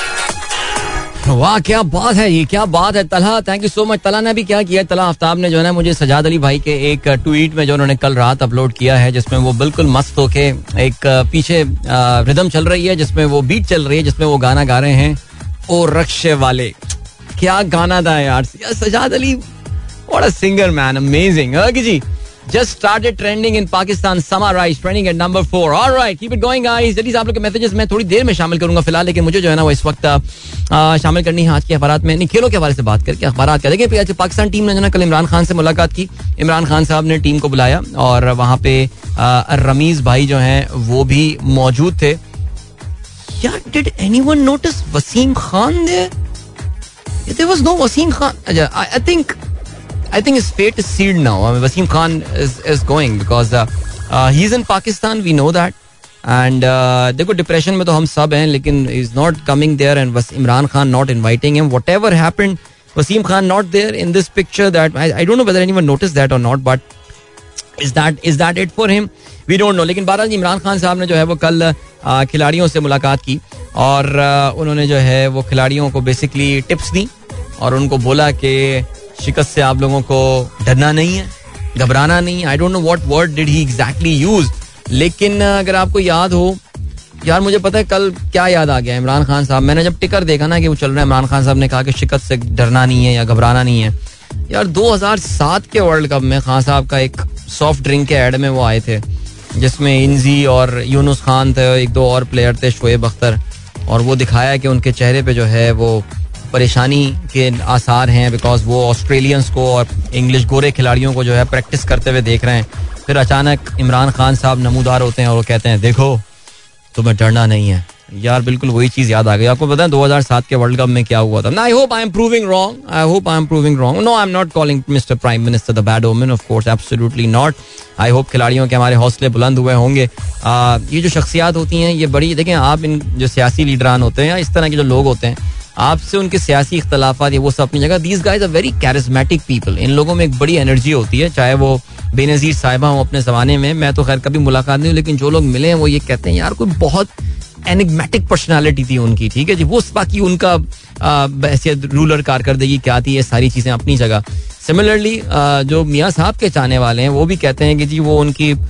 वाह क्या बात है, ये क्या बात है. Talha, thank you so much. Talha ने भी क्या किया, तला आफ्ताब ने जो है ना मुझे सजाद अली भाई के एक ट्वीट में जो उन्होंने कल रात अपलोड किया है, जिसमें वो बिल्कुल मस्त होके एक पीछे रिदम चल रही है, जिसमें वो बीट चल रही है, जिसमें वो गाना गा रहे हैं. ओ रक्षे वाले, क्या गाना था यार. Sajjad Ali, what a singer man, amazing. Okay जी, just started trending in Pakistan. Summarize trending at number 4. All right, keep it going guys. जल्दी से आप लोग के मैसेजेस मैं थोड़ी देर में शामिल करूंगा फिलहाल, लेकिन मुझे जो है ना वो इस वक्त शामिल करनी है आज के अखबारात में. नहीं, खेलों के हवाले से बात करके अखबारात का. देखिए पाकिस्तान टीम ने जो ना कल इमरान खान से मुलाकात की. इमरान खान साहब ने टीम को बुलाया और वहाँ पे रमीज भाई जो हैं वो भी मौजूद थे. यार, did anyone notice Wasim Khan there? There was no Wasim Khan. I think his fate is sealed now. I mean, Wasim Khan is going because he's in Pakistan. We know that. And देखो डिप्रेशन में तो हम सब हैं, लेकिन he's not coming there and Imran Khan not inviting him. Whatever happened, Wasim Khan not there in this picture. That I don't know whether anyone noticed that or not. But is that it for him? We don't know. लेकिन बहरहाल इमरान खान साहब ने जो है वो कल खिलाड़ियों से मुलाकात की और उन्होंने जो है वो खिलाड़ियों को बेसिकली टिप्स दी और उनको बोला कि शिकस्त से आप लोगों को डरना नहीं है, घबराना नहीं है. I don't know what word did he exactly use, लेकिन अगर आपको याद हो यार, मुझे पता है कल क्या याद आ गया. इमरान खान साहब, मैंने जब टिकर देखा ना कि वो चल रहा है, इमरान खान साहब ने कहा कि शिकस्त से डरना नहीं है या घबराना नहीं है. यार 2007 के वर्ल्ड कप में खान साहब का एक सॉफ्ट ड्रिंक के एड में वो आए थे जिसमें इंजी और यूनुस खान थे, एक दो और प्लेयर थे, शोएब अख्तर, और वो दिखाया कि उनके चेहरे पे जो है वो परेशानी के आसार हैं बिकॉज वो ऑस्ट्रेलियंस को और इंग्लिश गोरे खिलाड़ियों को जो है प्रैक्टिस करते हुए देख रहे हैं. फिर अचानक इमरान खान साहब नमूदार होते हैं और वो कहते हैं देखो तुम्हें डरना नहीं है. यार बिल्कुल वही चीज याद आ गई. आपको पता है 2007 के वर्ल्ड कप में क्या हुआ था? I hope I am proving wrong. No, I am not calling mister prime minister the bad omen, of course, absolutely not. I hope खिलाड़ियों के हमारे हौसले बुलंद हुए होंगे. ये जो शख्सियात होती हैं ये बड़ी, देखें आप, इन जो सियासी लीडरान होते हैं या इस तरह के जो लोग होते हैं, आपसे उनके सियासी इख्तलाफात ये वो सब अपनी जगह. These guys are very charismatic people. इन लोगों में एक बड़ी एनर्जी होती है, चाहे वो बेनजीर साहिबा हो अपने जमाने में. मैं तो खैर कभी मुलाकात नहीं हुई, लेकिन जो लोग मिले हैं वो ये कहते हैं यार कोई बहुत एनिग्मेटिक पर्सनालिटी थी उनकी. ठीक है जी, वो बाकी उनका हैसियत रूलर कारकर्दगी क्या थी, ये सारी चीजें अपनी जगह. सिमिलरली जो मियाँ साहब के चाहने वाले हैं वो भी कहते हैं कि जी वो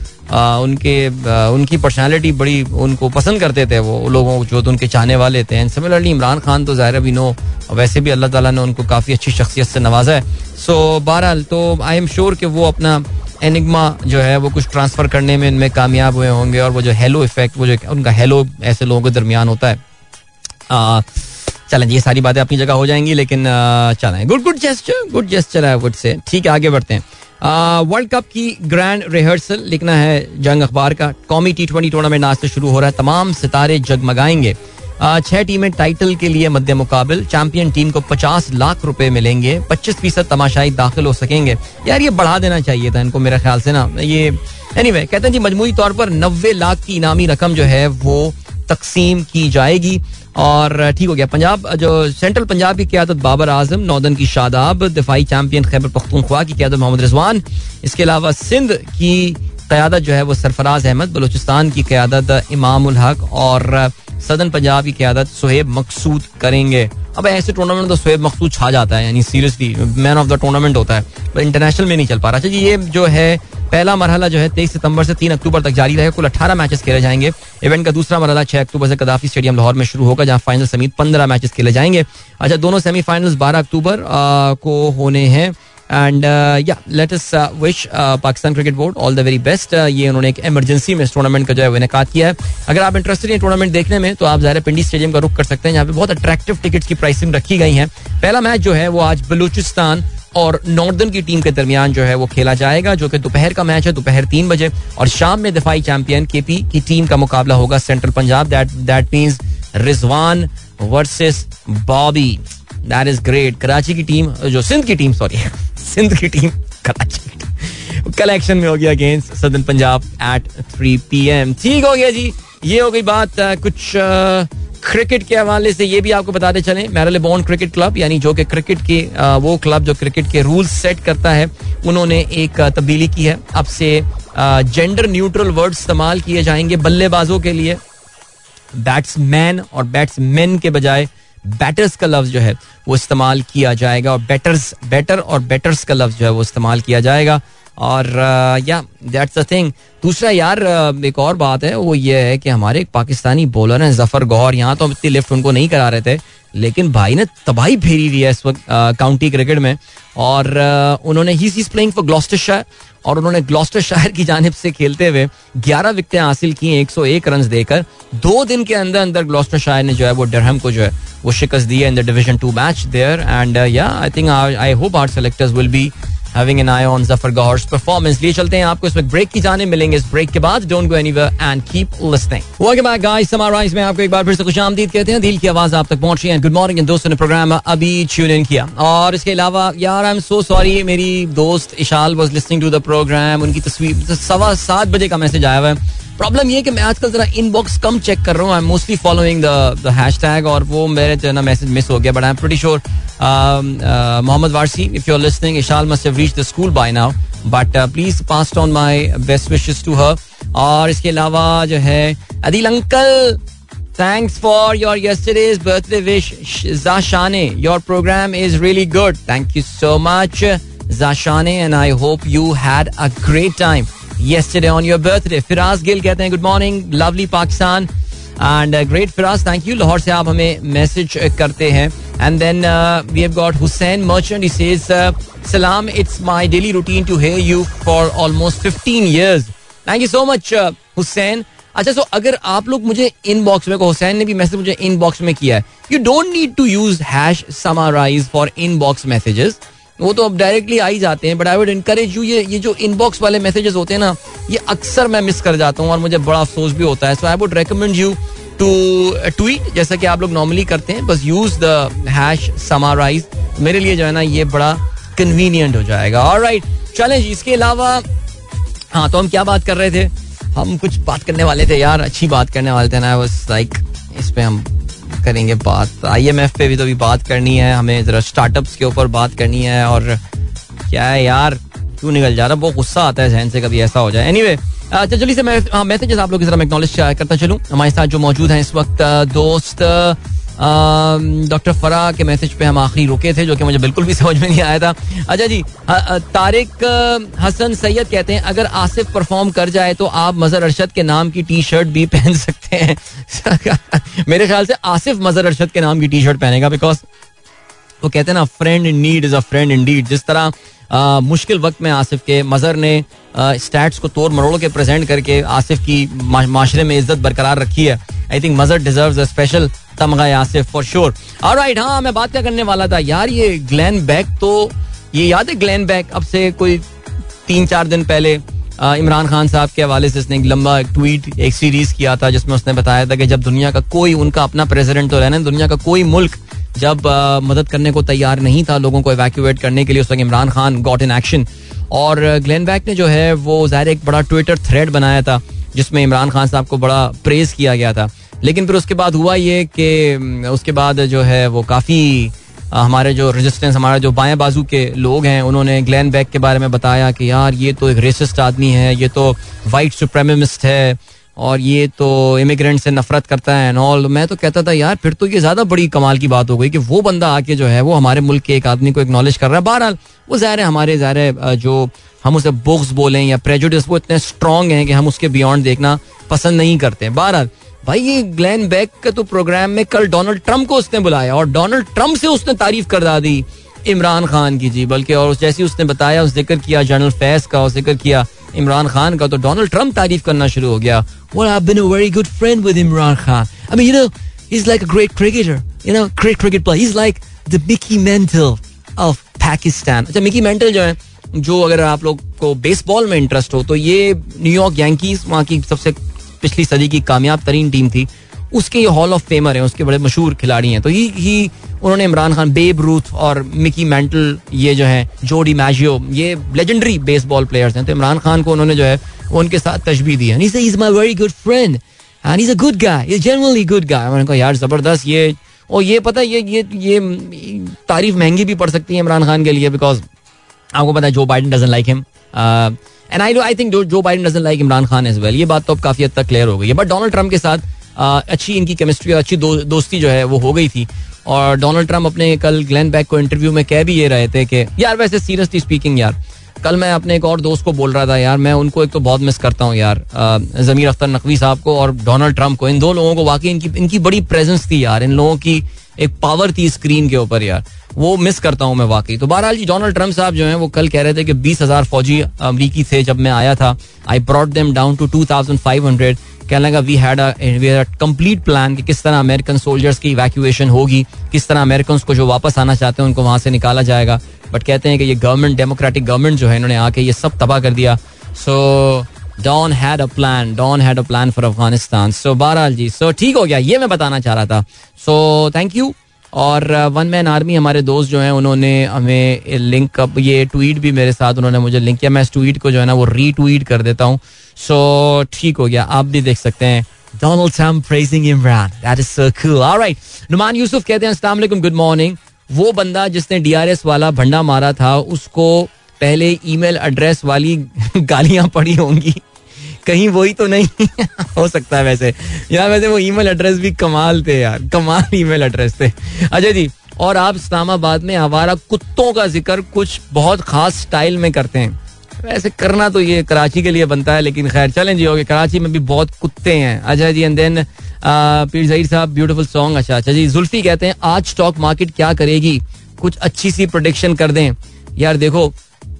उनकी पर्सनालिटी बड़ी उनको पसंद करते थे वो लोगों जो उनके चाहने वाले थे. एंड सिमिलरली इमरान खान तो ज़ाहिर भी नो, वैसे भी अल्लाह ताला ने उनको काफ़ी अच्छी शख्सियत से नवाजा है. सो बहरहाल तो आई एम श्योर कि वो अपना एनिग्मा जो है वो कुछ ट्रांसफ़र करने में इनमें कामयाब हुए होंगे. और वो जो हेलो इफेक्ट, वो जो उनका हेलो ऐसे लोगों के दरमियान होता है. चलें ये सारी बातें अपनी जगह हो जाएंगी, लेकिन चलें, गुड जेस्चर है वुड से. ठीक है, आगे बढ़ते हैं. वर्ल्ड कप की ग्रैंड रिहर्सल लिखना है जंग अखबार का. कौमी T20 टूर्नामेंट आज से शुरू हो रहा है. तमाम सितारे जगमगाएंगे. 6 टीमें टाइटल के लिए मद्दे मुकाबिल. चैंपियन टीम को 50 लाख रुपए मिलेंगे. 25% तमाशाई दाखिल हो सकेंगे. यार ये बढ़ा देना चाहिए था इनको मेरे ख्याल से ना. ये एनीवे कहते हैं जी मजमूई तौर पर 90 लाख की इनामी रकम जो है वो तकसीम की जाएगी. और ठीक हो गया. पंजाब जो सेंट्रल पंजाब की क़यादत बाबर आजम, नॉर्दर्न की शादाब, दिफाई चैंपियन खैबर पख्तूनख्वा की क़यादत मोहम्मद रिजवान. इसके अलावा सिंध की क़यादत जो है वो सरफराज अहमद, बलूचिस्तान की क़यादत इमाम उल हक और सदर्न पंजाब की क़यादत सुहेब मकसूद करेंगे. अब ऐसे टूर्नामेंट तो सुहेब मकसूद छा जाता है, यानी seriously man of the tournament होता है, पर इंटरनेशनल में नहीं चल पा रहा. अच्छा जी, ये जो है पहला मरहला जो है 23 सितंबर से 3 अक्टूबर तक जारी रहेगा. कुल 18 मैचेस खेले जाएंगे. इवेंट का दूसरा मरहला 6 अक्टूबर से कदाफी स्टेडियम लाहौर में शुरू होगा, जहां फाइनल समेत 15 मैचेस खेले जाएंगे. अच्छा, दोनों सेमीफाइनल्स 12 अक्टूबर को होने हैं. And yeah let us wish Pakistan cricket board all the very best. ये उन्होंने एक इमरजेंसी में इस टूर्नामेंट का जो है वो इनेकाद किया है. अगर आप इंटरेस्टेड हैं टूर्नामेंट देखने में तो आप ज़ाहिर पिंडी स्टेडियम का रुख कर सकते हैं, जहाँ पे बहुत अट्रैक्टिव टिकट्स की प्राइसिंग रखी गई है. पहला मैच जो है वो आज बलूचिस्तान और नॉर्दर्न की टीम के दरमियान जो है वो खेला जाएगा, जो कि दोपहर का मैच है, दोपहर 3 बजे. और शाम में दिफाई चैंपियन KP की टीम का मुकाबला होगा central Punjab. That means Rizwan versus Bobby. That is great. Karachi की टीम, जो सिंध की टीम कराची की टीम कल एक्शन में होगी against southern Punjab at 3 PM. ठीक हो गया जी, ये हो गई बात कुछ क्रिकेट के हवाले से. ये भी आपको बताते चलें, मैरिलेबोन क्रिकेट क्लब, यानी जो कि क्रिकेट के वो क्लब जो क्रिकेट के रूल्स सेट करता है, उन्होंने एक तब्दीली की है. अब से जेंडर न्यूट्रल वर्ड इस्तेमाल किए जाएंगे बल्लेबाजों के लिए. बैट्समैन और बैट्समैन के बजाय बैटर्स का लफ्ज जो है वो इस्तेमाल किया जाएगा, और बैटर और बैटर्स का लफ्ज जो है वो इस्तेमाल किया जाएगा. और या दैट्स द थिंग. दूसरा यार एक और बात है, वो ये है कि हमारे एक पाकिस्तानी बॉलर हैं जफर गौहर. यहाँ तो हम इतनी लिफ्ट उनको नहीं करा रहे थे, लेकिन भाई ने तबाही फेरी हुई है इस वक्त काउंटी क्रिकेट में. और उन्होंने he is playing for Gloucestershire और उन्होंने ग्लॉस्टरशायर की जानिब से खेलते हुए 11 विकेटें हासिल की, 101 रन देकर. 2 दिन के अंदर अंदर ग्लॉस्टरशायर ने जो है वो डरहम को जो है वो शिकस्त दी है in the division 2 match there. And yeah I think I hope our selectors will be having an eye on Zafar Gahor's performance. लिए चलते हैं आपको इस वक्त ब्रेक की जाने, मिलेंगे इस ब्रेक के बाद. Don't go anywhere and keep listening. Welcome back guys, Summarize में आपको एक बार फिर से खुशामदीद कहते हैं. दिल की आवाज आप तक पहुंच रही है. गुड मॉर्निंग दोस्तों ने प्रोग्राम अभी ट्यून इन किया. और इसके अलावा यार आई एम सो सॉरी, मेरी दोस्त Ishal was listening to the programme. उनकी तस्वीर 7:15 बजे का मैसेज आया हुआ है. प्रॉब्लम ये कि मैं आजकल जरा इनबॉक्स कम चेक कर रहा हूँ. I am mostly following the hashtag और वो मेरे जो है ना मैसेज मिस हो गया. But I am pretty sure Mohammad Warsi, if you are listening, Ishal must have reached the school by now, but please pass on my best wishes to her. और इसके अलावा जो है Adil uncle, thanks for your yesterday's birthday wish, Zashane. Your program is really good. Thank you so much, Zashane, and I hope you had a great time yesterday on your birthday. Firaz Gill कहते हैं good morning lovely Pakistan and great Firaz, thank you. Lahore से आप हमें message करते हैं. And then we have got Hussain merchant, he says सलाम, it's my daily routine to hear you for almost 15 years. Thank you so much Hussain. अच्छा, so अगर आप लोग मुझे इनबॉक्स में, हुसैन ने भी मैसेज मुझे इनबॉक्स में किया है, you don't need to use #summarize for inbox messages, वो तो अब डायरेक्टली आ ही जाते हैं. But I would encourage you, ये जो इनबॉक्स वाले मैसेजेस होते हैं ना, ये अक्सर मैं मिस कर जाता हूँ और मुझे बड़ा अफसोस भी होता है. So I would recommend you to tweet जैसा कि आप लोग नॉर्मली करते हैं, बस यूज द #summarize. मेरे लिए जो है ना ये बड़ा कन्वीनियंट हो जाएगा. ऑलराइट, चलें जी. इसके अलावा हाँ, तो हम क्या बात कर रहे थे? हम कुछ बात करने वाले थे यार, अच्छी बात करने वाले थे ना. बस लाइक इस पे हम करेंगे बात. IMF पे भी तो भी बात करनी है हमें, जरा स्टार्टअप्स के ऊपर बात करनी है. और क्या है यार, क्यों निकल जा रहा, बहुत गुस्सा आता है जहन से कभी ऐसा हो जाए. एनीवे, अच्छा जल्दी से मैं मैसेजेस आप लोग की तरफ एक्नॉलेज करता चलूं. हमारे साथ जो मौजूद हैं इस वक्त दोस्त डॉक्टर फरा के मैसेज पे हम आखिरी रुके थे, जो कि मुझे बिल्कुल भी समझ में नहीं आया था. अच्छा जी, तारिक हसन सैयद कहते हैं अगर आसिफ परफॉर्म कर जाए तो आप मजहर अरशद के नाम की टी शर्ट भी पहन सकते हैं. मेरे ख्याल से आसिफ मजहर अरशद के नाम की टी शर्ट पहनेगा, बिकॉज वो कहते हैं ना, friend in need is a friend indeed. जिस तरह मुश्किल वक्त में आसिफ के मजहर ने स्टैट्स को तोड़ मरोड़ के प्रेजेंट करके आसिफ की माशरे में इज्जत बरकरार रखी है, I think Mazhar deserves a special तमगा आसिफ फॉर श्योर. ऑलराइट, हाँ मैं बात क्या करने वाला था यार, ये ग्लेन बेक, तो ये याद है ग्लेन बेक अब से कोई 3-4 दिन पहले इमरान खान साहब के हवाले से इसने एक लंबा ट्वीट, एक सीरीज किया था जिसमें उसने बताया था कि जब दुनिया का कोई, उनका अपना प्रेसिडेंट तो रहना, दुनिया का कोई मुल्क जब मदद करने को तैयार नहीं था लोगों को इवैक्यूएट करने के लिए, उस वक्त Imran Khan got in action. और ग्लेन बेक ने जो है वो ज़ाहिर एक बड़ा ट्विटर थ्रेड बनाया था जिसमें इमरान खान साहब को बड़ा प्रेज किया गया था. लेकिन फिर उसके बाद हुआ ये कि उसके बाद जो है वो काफ़ी हमारे जो रेजिस्टेंस, हमारे जो बाएं बाजू के लोग हैं, उन्होंने ग्लेन बेक के बारे में बताया कि यार ये तो एक रेसिस्ट आदमी है, ये तो वाइट सुप्रीमेसिस्ट है और ये तो इमिग्रेंट से नफरत करता है एंड ऑल. मैं तो कहता था यार फिर तो ये ज्यादा बड़ी कमाल की बात हो गई कि वो बंदा आके जो है वो हमारे मुल्क के एक आदमी को एक्नॉलेज कर रहा है. बहरहाल वो ज़ाहिर है हमारे जो हम उसे बुग्स बोलें या प्रेजुडिस, वो इतने स्ट्रॉन्ग हैं कि हम उसके बियॉन्ड देखना पसंद नहीं करते. बहरहाल भाई, ये ग्लेन बेक का तो प्रोग्राम में कल डोनाल्ड ट्रंप को उसने बुलाया और डोनाल्ड ट्रंप से उसने तारीफ कर दी इमरान खान की जी. बल्कि और जैसे उसने बताया, उस जिक्र किया जनरल फैज का, उस जिक्र किया इमरान खान का, तो डोनाल्ड ट्रंप तारीफ करना शुरू हो गया. Well, I've been a very good friend with Imran Khan. I mean, you know, he's like a great cricketer. You know, great cricket player. He's like the Mickey Mantle of Pakistan. अच्छा, Mickey Mantle जो है, जो अगर आप लोग को baseball में interest हो तो ये न्यूयॉर्क यांकीज, वहाँ की सबसे पिछली सदी की कामयाब तरीन टीम थी, उसके ये हॉल ऑफ फेमर हैं, उसके बड़े मशहूर खिलाड़ी हैं. तो ही उन्होंने इमरान खान, बेब रूथ और मिकी मेंटल, ये जो है जो डिमैजियो, ये लेजेंडरी बेसबॉल प्लेयर्स हैं. तो इमरान खान को उन्होंने जो है उनके साथ तशबीह दी है. He said he's my very good friend and he's a good guy, he's genuinely good guy. मैंने कहा यार जबरदस्त. ये और ये पता है ये तारीफ महंगी भी पड़ सकती है इमरान खान के लिए, बिकॉज आपको पता है Joe Biden doesn't like him and I think Joe Biden doesn't like Imran Khan as well. ये बात तो अब काफी हद तक क्लियर हो गई है. बट डोनाल्ड ट्रंप के साथ अच्छी इनकी केमिस्ट्री और अच्छी दोस्ती जो है वो हो गई थी. और डोनाल्ड ट्रंप अपने कल ग्लेन बेक को इंटरव्यू में कह भी ये रहे थे कि यार वैसे सीरियसली स्पीकिंग यार, कल मैं अपने एक और दोस्त को बोल रहा था यार, मैं उनको एक तो बहुत मिस करता हूँ यार, ज़मीर अख्तर नकवी साहब को और डोनाल्ड ट्रंप को. इन दो लोगों को वाकई इनकी बड़ी प्रेजेंस थी यार. इन लोगों की एक पावर थी स्क्रीन के ऊपर यार, वो मिस करता हूं मैं वाकई. तो बहरहाल जी, डोनाल्ड ट्रम्प साहब जो हैं वो कल कह रहे थे कि 20,000 फौजी अमरीकी थे जब मैं आया था. I brought them down to 2,500. कहने लगा we had a complete plan कि किस तरह अमेरिकन सोल्जर्स की इवैक्यूएशन होगी, किस तरह अमेरिकन को जो वापस आना चाहते हैं उनको वहां से निकाला जाएगा. बट कहते हैं कि ये गवर्नमेंट, डेमोक्रेटिक गवर्नमेंट जो है, इन्होंने आके ये सब तबाह कर दिया. So Dawn had a plan for Afghanistan. So बहरहाल जी, सो ठीक हो गया, ये मैं बताना चाह रहा था. So thank you. और वन मैन आर्मी हमारे दोस्त जो हैं उन्होंने हमें लिंक अप, ये ट्वीट भी मेरे साथ उन्होंने मुझे लिंक किया. मैं इस ट्वीट को जो है ना वो रीट्वीट कर देता हूँ. सो ठीक हो गया, आप भी देख सकते हैं. Donald Trump praising Imran, that is so cool. Alright, Numan Yousuf कहते हैं अस्सलाम वालेकुम, गुड मॉर्निंग. वो बंदा जिसने DRS वाला भंडा मारा था उसको पहले ईमेल एड्रेस वाली गालियां पड़ी होंगी, कहीं वही तो नहीं हो सकता है वैसे यार. वैसे वो ईमेल एड्रेस भी कमाल थे यार, कमाल ईमेल एड्रेस थे. अच्छा जी, और आप इस्लामाबाद में आवारा कुत्तों का जिक्र कुछ बहुत खास स्टाइल में करते हैं. वैसे करना तो ये कराची के लिए बनता है, लेकिन खैर चलें जी, होगे. कराची में भी बहुत कुत्ते हैं. अच्छा जी, एंड देन पीर ज़हीर साहब, ब्यूटीफुल सॉन्ग. अच्छा जी, जुल्फी कहते हैं आज स्टॉक मार्केट क्या करेगी, कुछ अच्छी सी प्रेडिक्शन कर दें. यार देखो,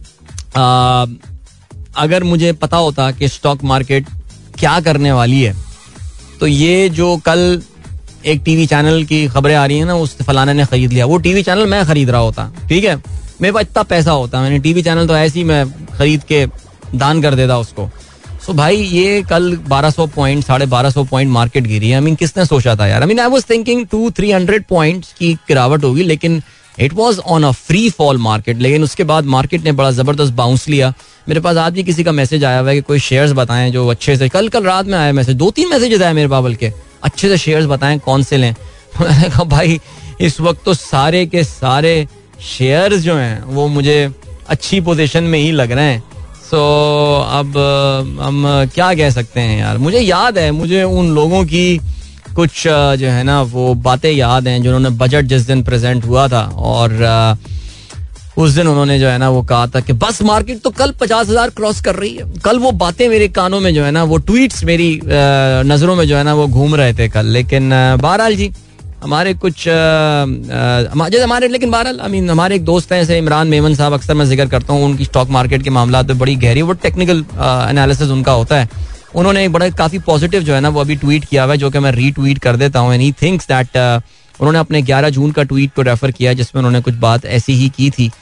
अगर मुझे पता होता कि स्टॉक मार्केट क्या करने वाली है, तो ये जो कल एक टीवी चैनल की खबरें आ रही है ना, उस फलाने ने खरीद लिया, वो टीवी चैनल मैं खरीद रहा होता, ठीक है, मेरे पास इतना पैसा होता, मैंने टीवी चैनल तो ऐसे ही मैं खरीद के दान कर देता उसको. सो भाई ये कल 1200 पॉइंट, 1250 पॉइंट मार्केट गिरी है. किसने सोचा था यार. आई वाज थिंकिंग 200-300 पॉइंट्स की गिरावट होगी, लेकिन it was on a free fall market. लेकिन उसके बाद मार्केट ने बड़ा जबरदस्त बाउंस लिया. मेरे पास आज भी किसी का मैसेज आया हुआ है कि कोई शेयर्स बताएं जो अच्छे से, कल रात में आया मैसेज, 2-3 मैसेजेस आए मेरे पास, बल्कि अच्छे से शेयर्स बताएं कौन से लें. मैंने कहा भाई इस वक्त तो सारे के सारे शेयर्स जो हैं वो मुझे अच्छी पोजीशन में ही लग रहे हैं. सो अब हम क्या कह सकते हैं यार. मुझे याद है, मुझे उन लोगों की कुछ जो है ना वो बातें याद हैं जिन्होंने बजट जिस दिन प्रेजेंट हुआ था, और उस दिन उन्होंने जो है ना वो कहा था कि बस मार्केट तो कल 50,000 क्रॉस कर रही है. कल वो बातें मेरे कानों में जो है ना, वो ट्वीट्स मेरी नजरों में जो है ना वो घूम रहे थे कल. लेकिन बहरहाल जी, हमारे कुछ जैसे हमारे, लेकिन बहरहाल हमारे एक दोस्त हैं जैसे इमरान मेमन साहब, अक्सर मैं जिक्र करता हूँ उनकी स्टॉक मार्केट के मामला पे बड़ी गहरी, वो टेक्निकल एनालिसिस उनका होता है. उन्होंने एक बड़ा काफी पॉजिटिव जो है ना वो अभी ट्वीट किया हुआ है, जो कि मैं रीट्वीट कर देता हूँ. एंड ही थिंक्स दैट, उन्होंने अपने 11 जून का ट्वीट को रेफर किया जिसमें उन्होंने कुछ बात ऐसी ही की थी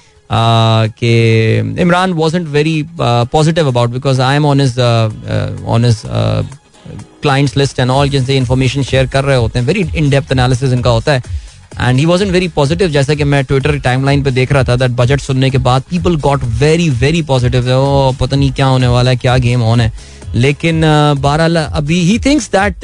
कि Imran wasn't very positive about, because I am on his clients list and all, जिनसे इंफॉर्मेशन शेयर कर रहे होते हैं, वेरी इन डेप्थ एनालिसिस इनका होता है. And he wasn't very positive, जैसा कि मैं ट्विटर टाइमलाइन पे देख रहा था, दैट बजट सुनने के बाद people got very very positive. Oh पता नहीं क्या होने वाला है, क्या गेम ऑन है. लेकिन बहरहाल अभी he thinks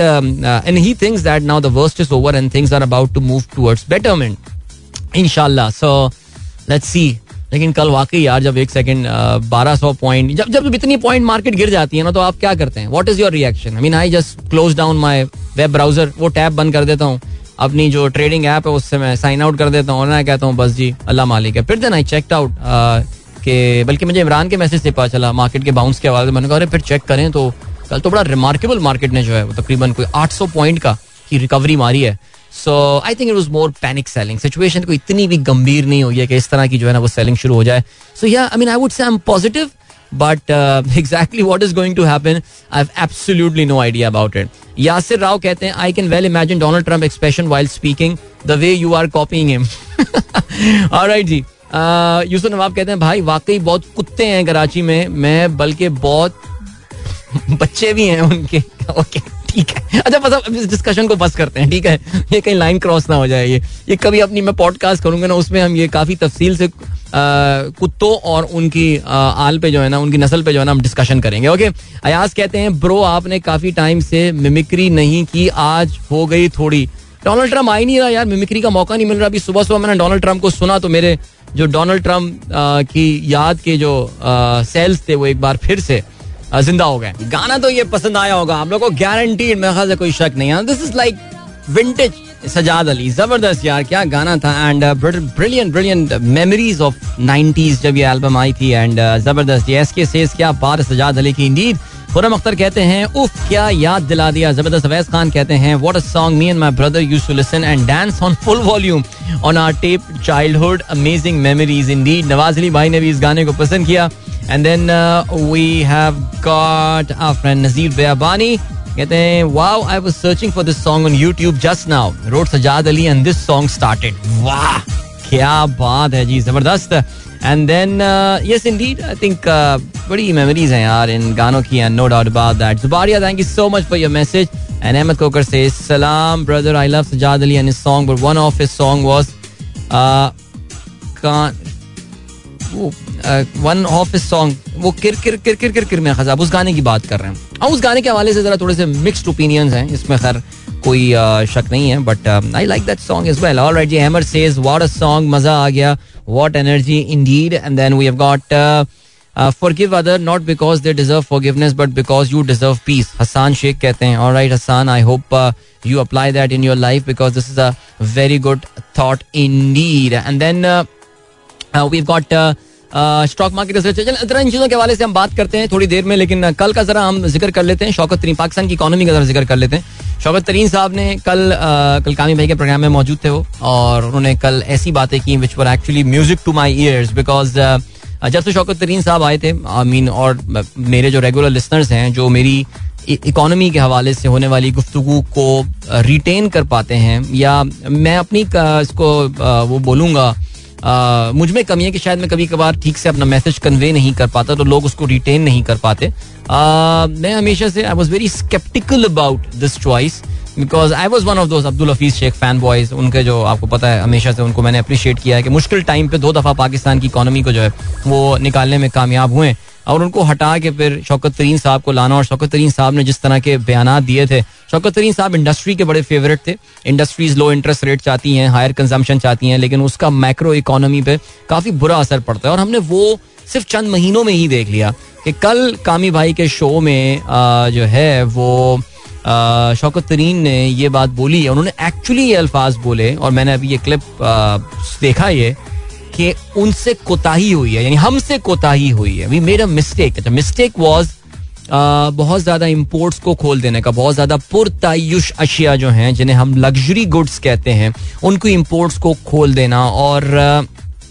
that now the worst is over and things are about to move towards betterment, इंशाल्लाह. So let's see. लेकिन कल वाकई यार जब एक सेकंड 1200 पॉइंट, जब इतनी पॉइंट मार्केट गिर जाती है ना, तो आप क्या करते हैं? What is your reaction? I just close down my web browser, वो टैब बंद कर देता हूँ, अपनी जो ट्रेडिंग ऐप है उससे मैं साइन आउट कर देता हूँ, और मैं कहता हूँ बस जी अल्लाह मालिक है. फिर देन आई चेक्ड आउट के, बल्कि मुझे इमरान के मैसेज से पता चला मार्केट के बाउंस के हवाले से. मैंने कहा अरे फिर चेक करें, तो कल तो बड़ा रिमार्केबल मार्केट ने जो है वो तकरीबन कोई 800 पॉइंट का की रिकवरी मारी है. So I think it was more panic selling. Situation को इतनी भी गंभीर नहीं हुई है कि इस तरह की जो है ना वो सेलिंग शुरू हो जाए. सो या I would say I am positive, but exactly what is going to happen I have absolutely no idea about it. Yasir Rao कहते हैं I can well imagine Donald Trump expression while speaking the way you are copying him. Alright जी. यूसुफ नवाब कहते हैं भाई वाकई बहुत कुत्ते हैं कराची में, मैं बल्कि बहुत बच्चे भी हैं उनके. ओके ठीक है, अच्छा बस अब इस डिस्कशन को बस करते हैं, ठीक है, ये कहीं लाइन क्रॉस ना हो जाए. ये कभी अपनी मैं पॉडकास्ट करूंगा ना, उसमें हम ये काफी तफसील से कुत्तों और उनकी आल पे जो है ना, उनकी नस्ल पे जो है ना हम डिस्कशन करेंगे. ओके. अयाज कहते हैं ब्रो आपने काफी टाइम से मिमिक्री नहीं की, आज हो गई थोड़ी. डोनाल्ड ट्रम्प आ ही नहीं रहा यार, मिमिक्री का मौका नहीं मिल रहा. अभी सुबह सुबह मैंने डोनाल्ड ट्रम्प को सुना तो मेरे जो डोनाल्ड ट्रम्प की याद के जो सेल्स थे वो एक बार फिर से जिंदा हो गए. गाना तो ये पसंद आया होगा आप लोगों को, गारंटीड, मेरे ख्याल से कोई शक नहीं है. This is like vintage Sajjad Ali, जबरदस्त यार, क्या गाना था. And brilliant memories of 90s जब ये एल्बम आई थी. एंड जबरदस्त, ये एसके सेज क्या बात है सजाद अली की. इंडीड खुरम अख्तर कहते हैं उफ क्या याद दिला दिया. जबरदस्त. अवैस खान कहते हैं what a song me and my brother used to listen and dance on full volume on our tape childhood. Amazing memories indeed. Nawaz Ali भाई ने भी इस गाने को पसंद किया. And then we have got our friend Nazir Beyabani कहते हैं wow I was searching for this song on YouTube just now. Road Sajjad Ali and this song started. वाह क्या बात है जी. जबरदस्त. And then yes indeed I think बड़ी मेमोरीज हैं यार इन गानों की and no doubt about that. Zubaria thank you so much for your message. And Ahmed Kokar से सलाम brother I love Sajjad Ali and his song but one of his song was one of his song वो किर किर किर किर किर किर में खजाब उस गाने की बात कर रहे हैं. और उस गाने के हवाले से जरा थोड़े से मिक्स्ड ओपिनियंस हैं इसमें. खैर कोई शक नहीं है but I like that song as well. Alright ji. Ahmed says what a song. मजा आ गया. What energy indeed. And then we have got forgive other not because they deserve forgiveness but because you deserve peace. Hassan Sheikh कहते हैं alright Hassan I hope you apply that in your life because this is a very good thought indeed. And then we've got stock market इन चीजों के हवाले से हम बात करते हैं थोड़ी देर में. लेकिन कल का जरा हम जिक्र कर लेते हैं. शौकत तरीन पाकिस्तान की इकोनॉमी का जरा जिक्र कर लेते हैं. शौकत तरीन साहब ने कल कामी भाई के प्रोग्राम में मौजूद थे वो और उन्होंने कल ऐसी बातें की which were actually music to my ears because जब से शौकत तरीन साहब आए थे आई मीन और मेरे जो रेगुलर लिसनर्स हैं जो मेरी इकोनॉमी के हवाले से होने वाली गुफ्तगू को रिटेन कर पाते हैं या मैं अपनी इसको वो बोलूँगा मुझ में कमी है कि शायद मैं कभी कभार ठीक से अपना मैसेज कन्वे नहीं कर पाता तो लोग उसको रिटेन नहीं कर पाते. मैं हमेशा से I was very sceptical about this choice because I was one of those Abdul Hafeez Sheikh fan boys. उनके जो आपको पता है हमेशा से उनको मैंने अप्रिशिएट किया है कि मुश्किल टाइम पे 2 दफ़ा पाकिस्तान की इकोनॉमी को जो है वो निकालने में कामयाब हुए और उनको हटा के फिर शौकत तरीन साहब को लाना. और शौकत तरीन साहब ने जिस तरह के बयानात दिए थे. शौकत तरीन साहब इंडस्ट्री के बड़े फेवरेट थे. इंडस्ट्रीज लो इंटरेस्ट रेट चाहती हैं हायर कंजम्पशन चाहती हैं लेकिन उसका मैक्रो इकोनॉमी पे काफ़ी बुरा असर पड़ता है. और हमने वो सिर्फ चंद महीनों में ही देख लिया कि कल कामी भाई के शो में जो है वो शौकत तरीन ने ये बात बोली. उन्होंने एक्चुअली ये अल्फाज बोले और मैंने अभी ये क्लिप देखा ये कि उनसे कोताही हुई है यानी हमसे कोताही हुई है. We made a mistake. Mistake was बहुत ज्यादा इंपोर्ट्स को खोल देने का. बहुत ज्यादा पुरतायुश अशिया जो हैं जिन्हें हम लग्जरी गुड्स कहते हैं उनको इंपोर्ट्स को खोल देना और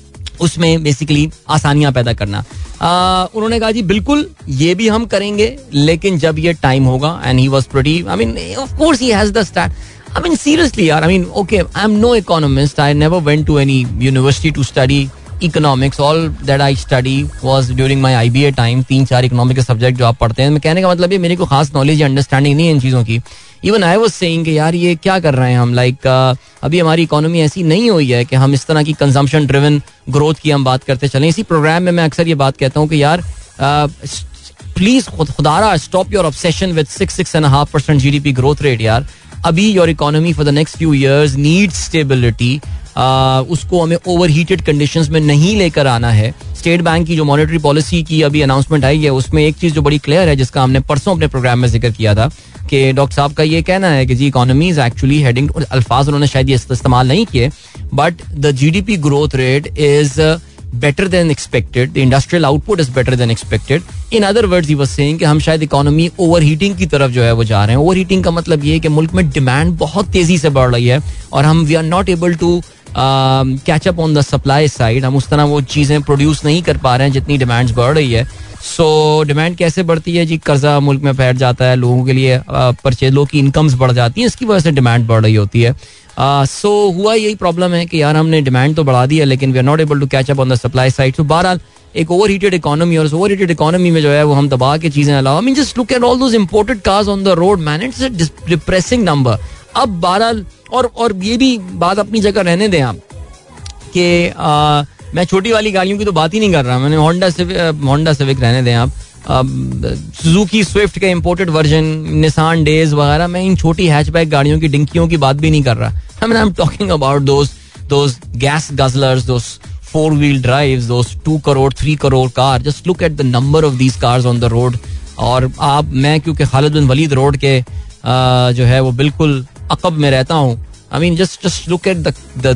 उसमें बेसिकली आसानियां पैदा करना. उन्होंने कहा जी बिल्कुल ये भी हम करेंगे लेकिन जब ये टाइम होगा. And he was pretty I mean of course he has the start. I mean seriously yaar, I mean okay, I'm no economist, I never went to any university to study economics. All that I study was during my IBA time. 3-4 economic के subject जो आप पढ़ते हैं. मैं कहने का मतलब ये मेरे को खास नॉलेज या अंडरस्टैंडिंग नहीं है इन चीज़ों की. इवन आई वाज सेइंग कि यार ये क्या कर रहे हैं हम लाइक अभी हमारी इकोनॉमी ऐसी नहीं हुई है कि हम इस तरह की कंजम्पशन ड्रिवन ग्रोथ की हम बात करते चलें. इसी प्रोग्राम में मैं अक्सर ये बात कहता हूँ कि यार प्लीज खुदारा stop your obsession with 6.5% GDP growth rate. यार अभी your economy for the next few years needs stability. उसको हमें ओवर हीटेड कंडीशंस में नहीं लेकर आना है. स्टेट बैंक की जो मॉनेटरी पॉलिसी की अभी अनाउंसमेंट आई है उसमें एक चीज़ जो बड़ी क्लियर है जिसका हमने परसों अपने प्रोग्राम में जिक्र किया था कि डॉक्टर साहब का ये कहना है कि ji economy is actually heading. अल्फाज उन्होंने शायद ये इस्तेमाल नहीं किए but the GDP growth rate is better than expected. The industrial output is better than expected. In other words, he was saying कि हम शायद इकोनॉमी ओवरहीटिंग की तरफ जो है वो जा रहे हैं. ओवरहीटिंग का मतलब ये है कि मुल्क में डिमांड बहुत तेजी से बढ़ रही है और हम we are not able to catch up on the supply side. हम उस तरह वो चीज़ें प्रोड्यूस नहीं कर पा रहे हैं जितनी डिमांड्स बढ़ रही है. सो डिमांड कैसे बढ़ती है जी? कर्जा मुल्क में फैल जाता है, लोगों के लिए परचेज, लोगों की इनकम्स बढ़ जाती हैं, इसकी वजह से डिमांड बढ़ रही होती है. सो हुआ यही प्रॉब्लम है कि यार हमने डिमांड तो बढ़ा दी है लेकिन we are not able to catch up on the supply side. तो बहरहाल एक ओवर हीटेड इकोनॉमी और ओवर हीटेड इकोनॉमी में जो है वो हम दबा के चीजें अलावा. I mean just look at all those imported cars on the road man, it's a depressing number. अब बहरहाल और ये भी बात अपनी जगह रहने दें आप कि मैं छोटी वाली गाड़ियों की तो बात ही नहीं कर रहा. मैंने होंडा सिविक रहने दें आप, सुजुकी स्विफ्ट के इंपोर्टेड वर्जन, निसान डेज वगैरह. मैं इन छोटी हैचबैक गाड़ियों की डिंकियों की बात भी नहीं कर रहा. I mean, I'm talking about those gas guzzlers, those 4-wheel drives, those 2 crore, 3 crore car. Just look at the number of these cars on the road. और मैं क्योंकि खालिद बिन वलीद रोड के जो है वो बिल्कुल अकब में रहता हूँ. I mean, just look at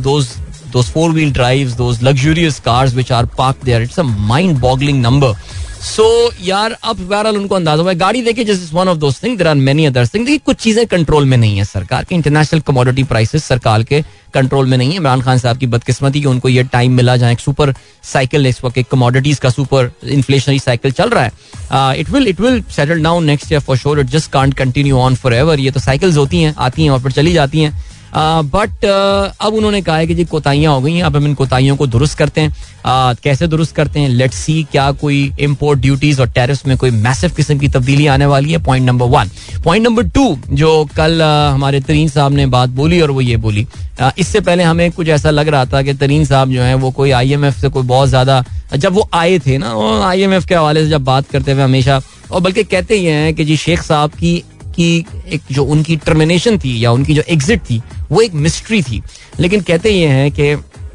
those 4-wheel drives, those luxurious cars which are parked there. It's a mind-boggling number. सो यार अब बहरहाल उनको अंदाजा हुआ है, गाड़ी देखिए just one of those thing, there are many others thing. देखिए कुछ चीजें कंट्रोल में नहीं है सरकार के. इंटरनेशनल कमोडिटी प्राइसेस सरकार के कंट्रोल में नहीं है. इमरान खान साहब की बदकिस्मती कि उनको ये टाइम मिला जहां एक सुपर साइकिल, इस वक्त एक कमोडिटीज का सुपर इन्फ्लेशनरी साइकिल चल रहा है. It will settle down next year for sure. It just can't continue on for ever. ये तो साइकिल्स होती हैं, आती हैं और फिर चली जाती हैं. बट अब उन्होंने कहा है कि जी कोताहियां हो गई हैं, अब हम इन कोताहियों को दुरुस्त करते हैं. कैसे दुरुस्त करते हैं, लेट्स सी. क्या कोई इंपोर्ट ड्यूटीज और टैरिफ्स में कोई मैसिव किस्म की तब्दीली आने वाली है? Point number 1. पॉइंट नंबर 2 जो कल हमारे तरीन साहब ने बात बोली, और वो ये बोली, इससे पहले हमें कुछ ऐसा लग रहा था कि तरीन साहब जो है वो कोई IMF से कोई बहुत ज्यादा, जब वो आए थे ना, IMF के हवाले से जब बात करते हुए हमेशा, और बल्कि कहते ही हैं कि जी शेख साहब की एक जो उनकी टर्मिनेशन थी या उनकी जो एग्जिट थी वो एक मिस्ट्री थी. लेकिन कहते ये हैं कि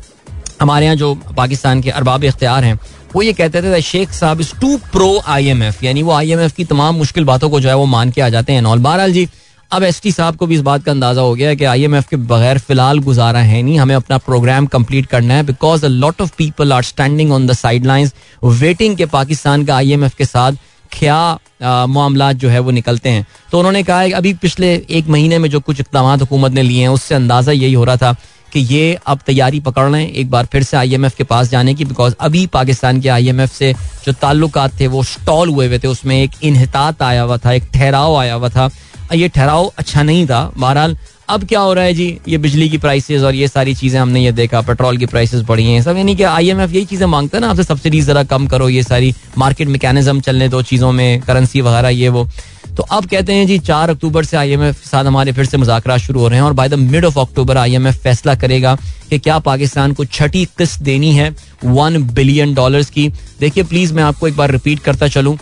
हमारे यहाँ जो पाकिस्तान के अरबाब इख्तियार हैं वो ये कहते थे शेख साहब इज टू प्रो IMF, यानी वो IMF की तमाम मुश्किल बातों को जो है वो मान के आ जाते हैं. और बहरहाल जी अब ST साहब को भी इस बात का अंदाजा हो गया है कि IMF के बगैर फिलहाल गुजारा है नहीं, हमें अपना प्रोग्राम कंप्लीट करना है. Because a lot of people are standing on the sidelines waiting के पाकिस्तान का IMF के साथ क्या मामलात जो है वो निकलते हैं. तो उन्होंने कहा है कि अभी पिछले एक महीने में जो कुछ इक़दामात हुकूमत ने लिए हैं उससे अंदाज़ा यही हो रहा था कि ये अब तैयारी पकड़ रहे हैं एक बार फिर से IMF के पास जाने की. बिकॉज अभी पाकिस्तान के IMF से जो ताल्लुकात थे वो स्टॉल हुए थे, उसमें एक इन्हितात आया हुआ था, एक ठहराव आया हुआ था. ये ठहराव अच्छा नहीं था. बहरहाल अब क्या हो रहा है जी, ये बिजली की प्राइसेस और ये सारी चीजें हमने ये देखा, पेट्रोल की प्राइसेस बढ़ी हैं सब, यानी कि IMF यही चीजें मांगता है ना आपसे, सब्सिडीज जरा कम करो, ये सारी मार्केट मैकेनिज्म चलने दो चीजों में, करेंसी वगैरह ये वो. तो अब कहते हैं जी 4 अक्टूबर से IMF के साथ हमारे फिर से मुज़ाकरात शुरू हो रहे हैं और by the mid of October IMF फैसला करेगा कि क्या पाकिस्तान को छठी किस्त देनी है $1 बिलियन की. देखिए प्लीज मैं आपको एक बार रिपीट करता चलूं,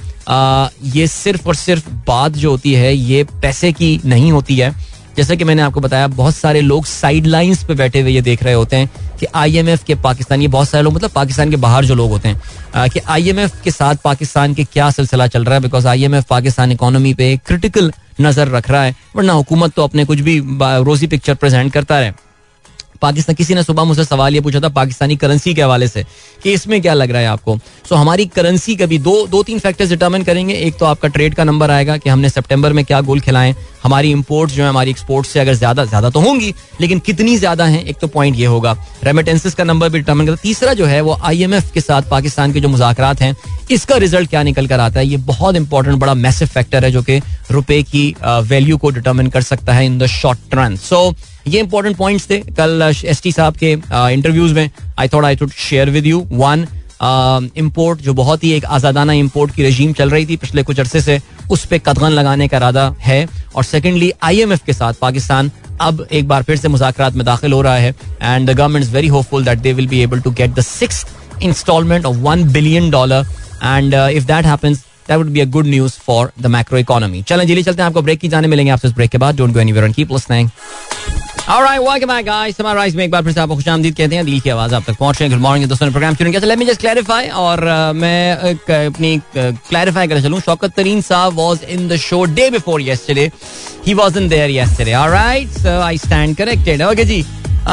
ये सिर्फ और सिर्फ बात जो होती है ये पैसे की नहीं होती है. जैसे कि मैंने आपको बताया, बहुत सारे लोग साइड लाइन्स पे बैठे हुए ये देख रहे होते हैं कि IMF के पाकिस्तान, ये बहुत सारे लोग मतलब पाकिस्तान के बाहर जो लोग होते हैं कि IMF के साथ पाकिस्तान के क्या सिलसिला चल रहा है. बिकॉज IMF पाकिस्तान इकोनॉमी पे क्रिटिकल नजर रख रहा है, वरना हुकूमत तो अपने कुछ भी रोजी पिक्चर प्रेजेंट करता रहे. पाकिस्तान, किसी ने सुबह मुझसे सवाल ये पूछा था पाकिस्तानी करेंसी के हवाले से कि इसमें क्या लग रहा है आपको. सो हमारी करेंसी का भी दो तीन फैक्टर्स डिटरमिन करेंगे. एक तो आपका ट्रेड का नंबर आएगा कि हमने सितंबर में क्या गोल खिलाएं, हमारी इंपोर्ट्स जो है हमारी एक्सपोर्ट से अगर ज्यादा तो होंगी लेकिन कितनी ज्यादा हैं, एक तो पॉइंट ये होगा. रेमिटेंसेस का नंबर भी डिटरमिन करता है. तीसरा जो है वो IMF के साथ पाकिस्तान के जो मुज़ाकरात हैं इसका रिजल्ट क्या निकल कर आता है. ये बहुत इंपॉर्टेंट बड़ा मैसिव फैक्टर है जो कि रुपए की वैल्यू को डिटरमिन कर सकता है in the short run. So ये इंपॉर्टेंट पॉइंट्स थे कल ST साहब के इंटरव्यूज में. I thought I should share with you. 1, import जो बहुत ही एक आज़ादाना इंपोर्ट की रजीम चल रही थी पिछले कुछ अरसे से, उस पर कदगन लगाने का इरादा है. और सेकेंडली IMF के साथ पाकिस्तान अब एक बार फिर से मुज़ाकरात में दाखिल हो रहा है and the government is very hopeful that they will be able to get the 6th instalment of $1 billion and if that happens that would be a good news for the macro economy. चलें जल्दी चलते हैं, आपको break की जाने मिलेंगे आपसे इस ब्रेक के बाद. Don't go anywhere and keep listening. Alright, welcome back guys. Summarize में एक बार फिर से आपको खुशामदीद कहते हैं. दिल की आवाज आप तक पहुंच रही है. गुड मॉर्निंग दोस्तों ने प्रोग्राम शुरू किया. Let me just clarify, और मैं अपनी क्लैरिफाई करना चलूं. शौकत तरीन साहब was in the show day before yesterday. He wasn't there yesterday. Alright, so I stand corrected. Okay ji.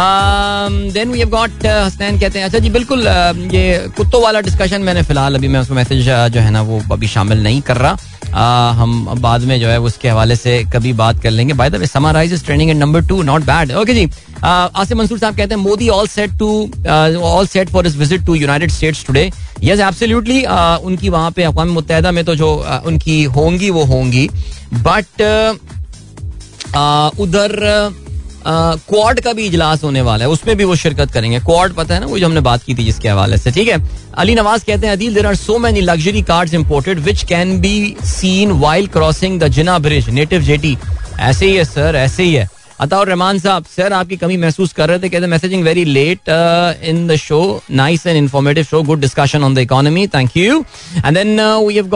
Then we have got Hasnain कहते हैं अच्छा जी बिल्कुल ये कुत्तों वाला डिस्कशन मैंने फिलहाल अभी मैं उसमें मैसेज जो है ना वो अभी शामिल नहीं कर रहा. हम बाद में जो है उसके हवाले से कभी बात कर लेंगे. By the way summarise is trending at number 2, not bad. Okay ji. Asim Mansoor साहब कहते हैं Modi all set for his visit to United States today. Yes absolutely. उनकी वहां पे अक़वाम मुत्तहिदा में तो जो उनकी होंगी वो होंगी, बट उधर क्वाड का भी इजलास होने वाला है, उसमें भी वो शिरकत करेंगे. क्वाड पता है ना, वो जो हमने बात की थी जिसके हवाले से. ठीक है. अली नवाज कहते हैं Adeel there are so many luxury cars imported which can be seen while crossing the Jinnah bridge. Native JT. ऐसे ही है सर, ऐसे ही है. अताउर रहमान साहब सर आपकी कमी महसूस कर रहे थे, कहते messaging very late in the show. Nice and informative show, good discussion on the economy, thank you. And then we have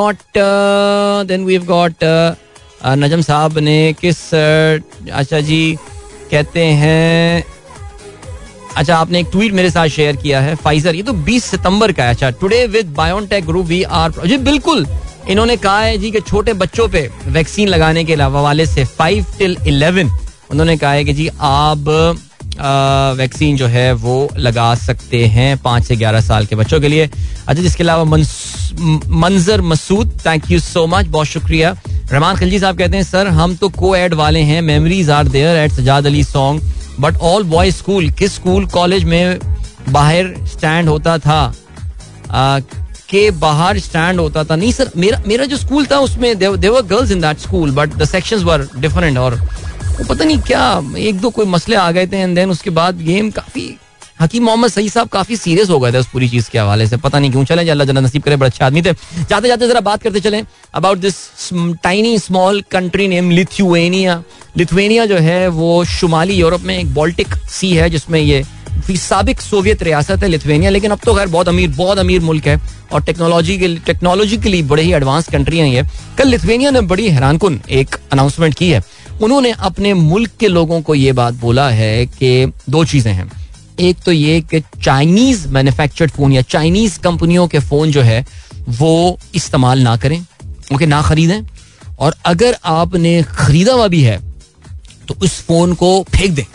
got Najam साहब ने किस अच्छा जी कहते हैं अच्छा आपने एक ट्वीट मेरे साथ शेयर किया है. फाइजर, ये तो 20 सितंबर का है. अच्छा, today with biotech group we are ji बिल्कुल. इन्होंने कहा है जी कि छोटे बच्चों पे वैक्सीन लगाने के हवाले से 5 till 11 उन्होंने कहा है कि जी आप वैक्सीन जो है वो लगा सकते हैं 5 से 11 साल के बच्चों के लिए. अच्छा, जिसके अलावा Manzar Masood, thank you so much, बहुत शुक्रिया. रहमान खिलजी साहब कहते हैं सर हम तो को एड वाले हैं, memories are there at Sajjad Ali song but all boys school. किस स्कूल कॉलेज में बाहर स्टैंड होता था? के बाहर स्टैंड होता था? नहीं सर, मेरा जो स्कूल था उसमें there were girls in that school but the sections were different. और वो पता नहीं क्या एक दो कोई मसले आ गए थे एंड देन उसके बाद गेम काफी, हकीम मोहम्मद सही साहब काफी सीरियस हो गए थे उस पूरी चीज के हवाले से, पता नहीं क्यों. चले अल्लाह जन्नत नसीब करे, बड़े अच्छे आदमी थे. जाते जाते जरा बात करते चलें about this tiny small country name Lithuania. Lithuania जो है वो शुमाली यूरोप में एक बाल्टिक सी है जिसमें ये साबिक सोवियत रियासत है लिथुएनिया, लेकिन अब तो खैर बहुत अमीर मुल्क है और टेक्नोलॉजिकली बड़े ही एडवांस कंट्री है ये. कल लिथुएनिया ने बड़ी हैरानकुन एक अनाउंसमेंट की है. उन्होंने अपने मुल्क के लोगों को ये बात बोला है कि 2 चीजें हैं. एक तो ये कि चाइनीज मैन्युफैक्चर्ड फोन या चाइनीज कंपनियों के फोन जो है वो इस्तेमाल ना करें, ओके, ना खरीदें, और अगर आपने खरीदा हुआ भी है तो उस फोन को फेंक दें.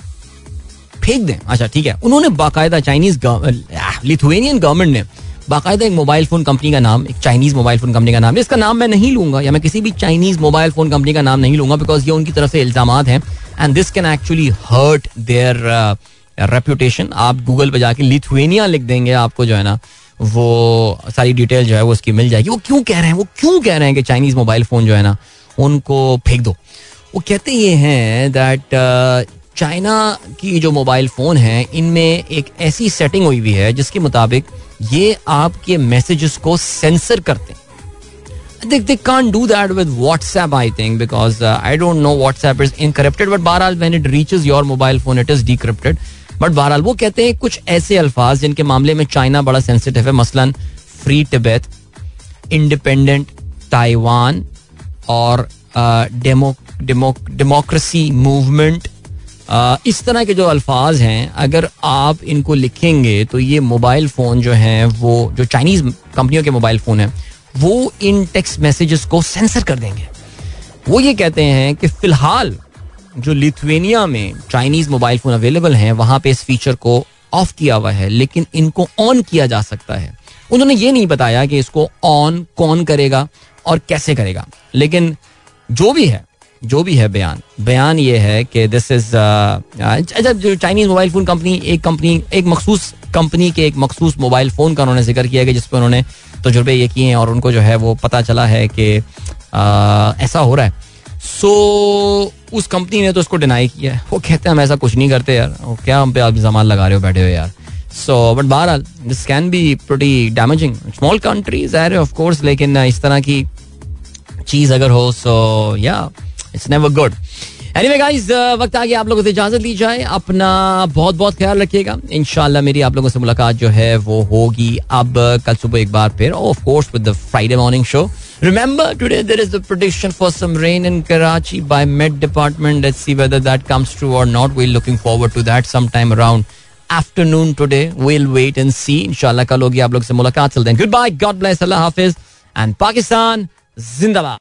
अच्छा ठीक है. उन्होंने बाकायदा लिथुएनियन गवर्नमेंट ने बाकायदा एक मोबाइल फोन कंपनी का नाम, एक चाइनीज मोबाइल फोन कंपनी का नाम, इसका नाम मैं नहीं लूंगा या मैं किसी भी चाइनीज मोबाइल फोन कंपनी का नाम नहीं लूंगा बिकॉज ये उनकी तरफ से इल्जामात हैं and this can actually hurt their reputation. आप गूगल पे जाके लिथुएनिया लिख देंगे, आपको जो है ना वो सारी डिटेल जो है वो उसकी मिल जाएगी. वो क्यों कह रहे हैं कि चाइनीज मोबाइल फोन जो है ना उनको फेंक दो? वो कहते ये हैं दैट चाइना की जो मोबाइल फोन है इनमें एक ऐसी सेटिंग हुई हुई है जिसके मुताबिक ये आपके मैसेजेस को सेंसर करते हैं. They can't do that with WhatsApp, I think, because I don't know, WhatsApp is encrypted, but बहरहाल when it reaches your mobile phone, it is decrypted. But बहरहाल वो कहते हैं कुछ ऐसे अल्फाज जिनके मामले में चाइना बड़ा सेंसिटिव है, मसलन फ्री तिब्बत, इंडिपेंडेंट ताइवान और डेमोक्रेसी मूवमेंट. इस तरह के जो अल्फाज हैं अगर आप इनको लिखेंगे तो ये मोबाइल फ़ोन जो हैं वो जो चाइनीज़ कंपनियों के मोबाइल फ़ोन हैं वो इन टेक्स्ट मैसेजेस को सेंसर कर देंगे. वो ये कहते हैं कि फ़िलहाल जो लिथुएनिया में चाइनीज़ मोबाइल फ़ोन अवेलेबल हैं वहाँ पे इस फीचर को ऑफ किया हुआ है, लेकिन इनको ऑन किया जा सकता है. उन्होंने ये नहीं बताया कि इसको ऑन कौन करेगा और कैसे करेगा, लेकिन जो भी है बयान ये है कि दिस इज जो चाइनीज मोबाइल फोन कंपनी एक मखसूस कंपनी के एक मखसूस मोबाइल फोन का उन्होंने जिक्र किया कि जिस पर उन्होंने तजुर्बे ये किए हैं और उनको जो है वो पता चला है कि ऐसा हो रहा है. सो उस कंपनी ने तो उसको डिनाई किया है. वो कहते हैं हम ऐसा कुछ नहीं करते यार, क्या हम पे आप इल्जाम लगा रहे हो बैठे हुए यार. सो बट बहरहाल this can be pretty damaging. Small countries है ऑफ कोर्स, लेकिन इस तरह की चीज अगर हो सो या it's never good. Anyway guys, वक्त आ गया आप लोगों से इजाजत ली जाए. अपना बहुत बहुत ख्याल रखिएगा. इंशाल्लाह मेरी आप लोगों से मुलाकात जो है वो होगी अब कल सुबह एक बार फिर, of course with the Friday morning show. Remember, today there is the prediction for some rain in Karachi by Met Department. Let's see whether that comes true or not. We're looking forward to that sometime around afternoon today. We'll wait and see. Inshallah, कल होगी आप लोग से मुलाकात. Till then, goodbye, God bless, Allah Hafiz, and Pakistan Zindabad.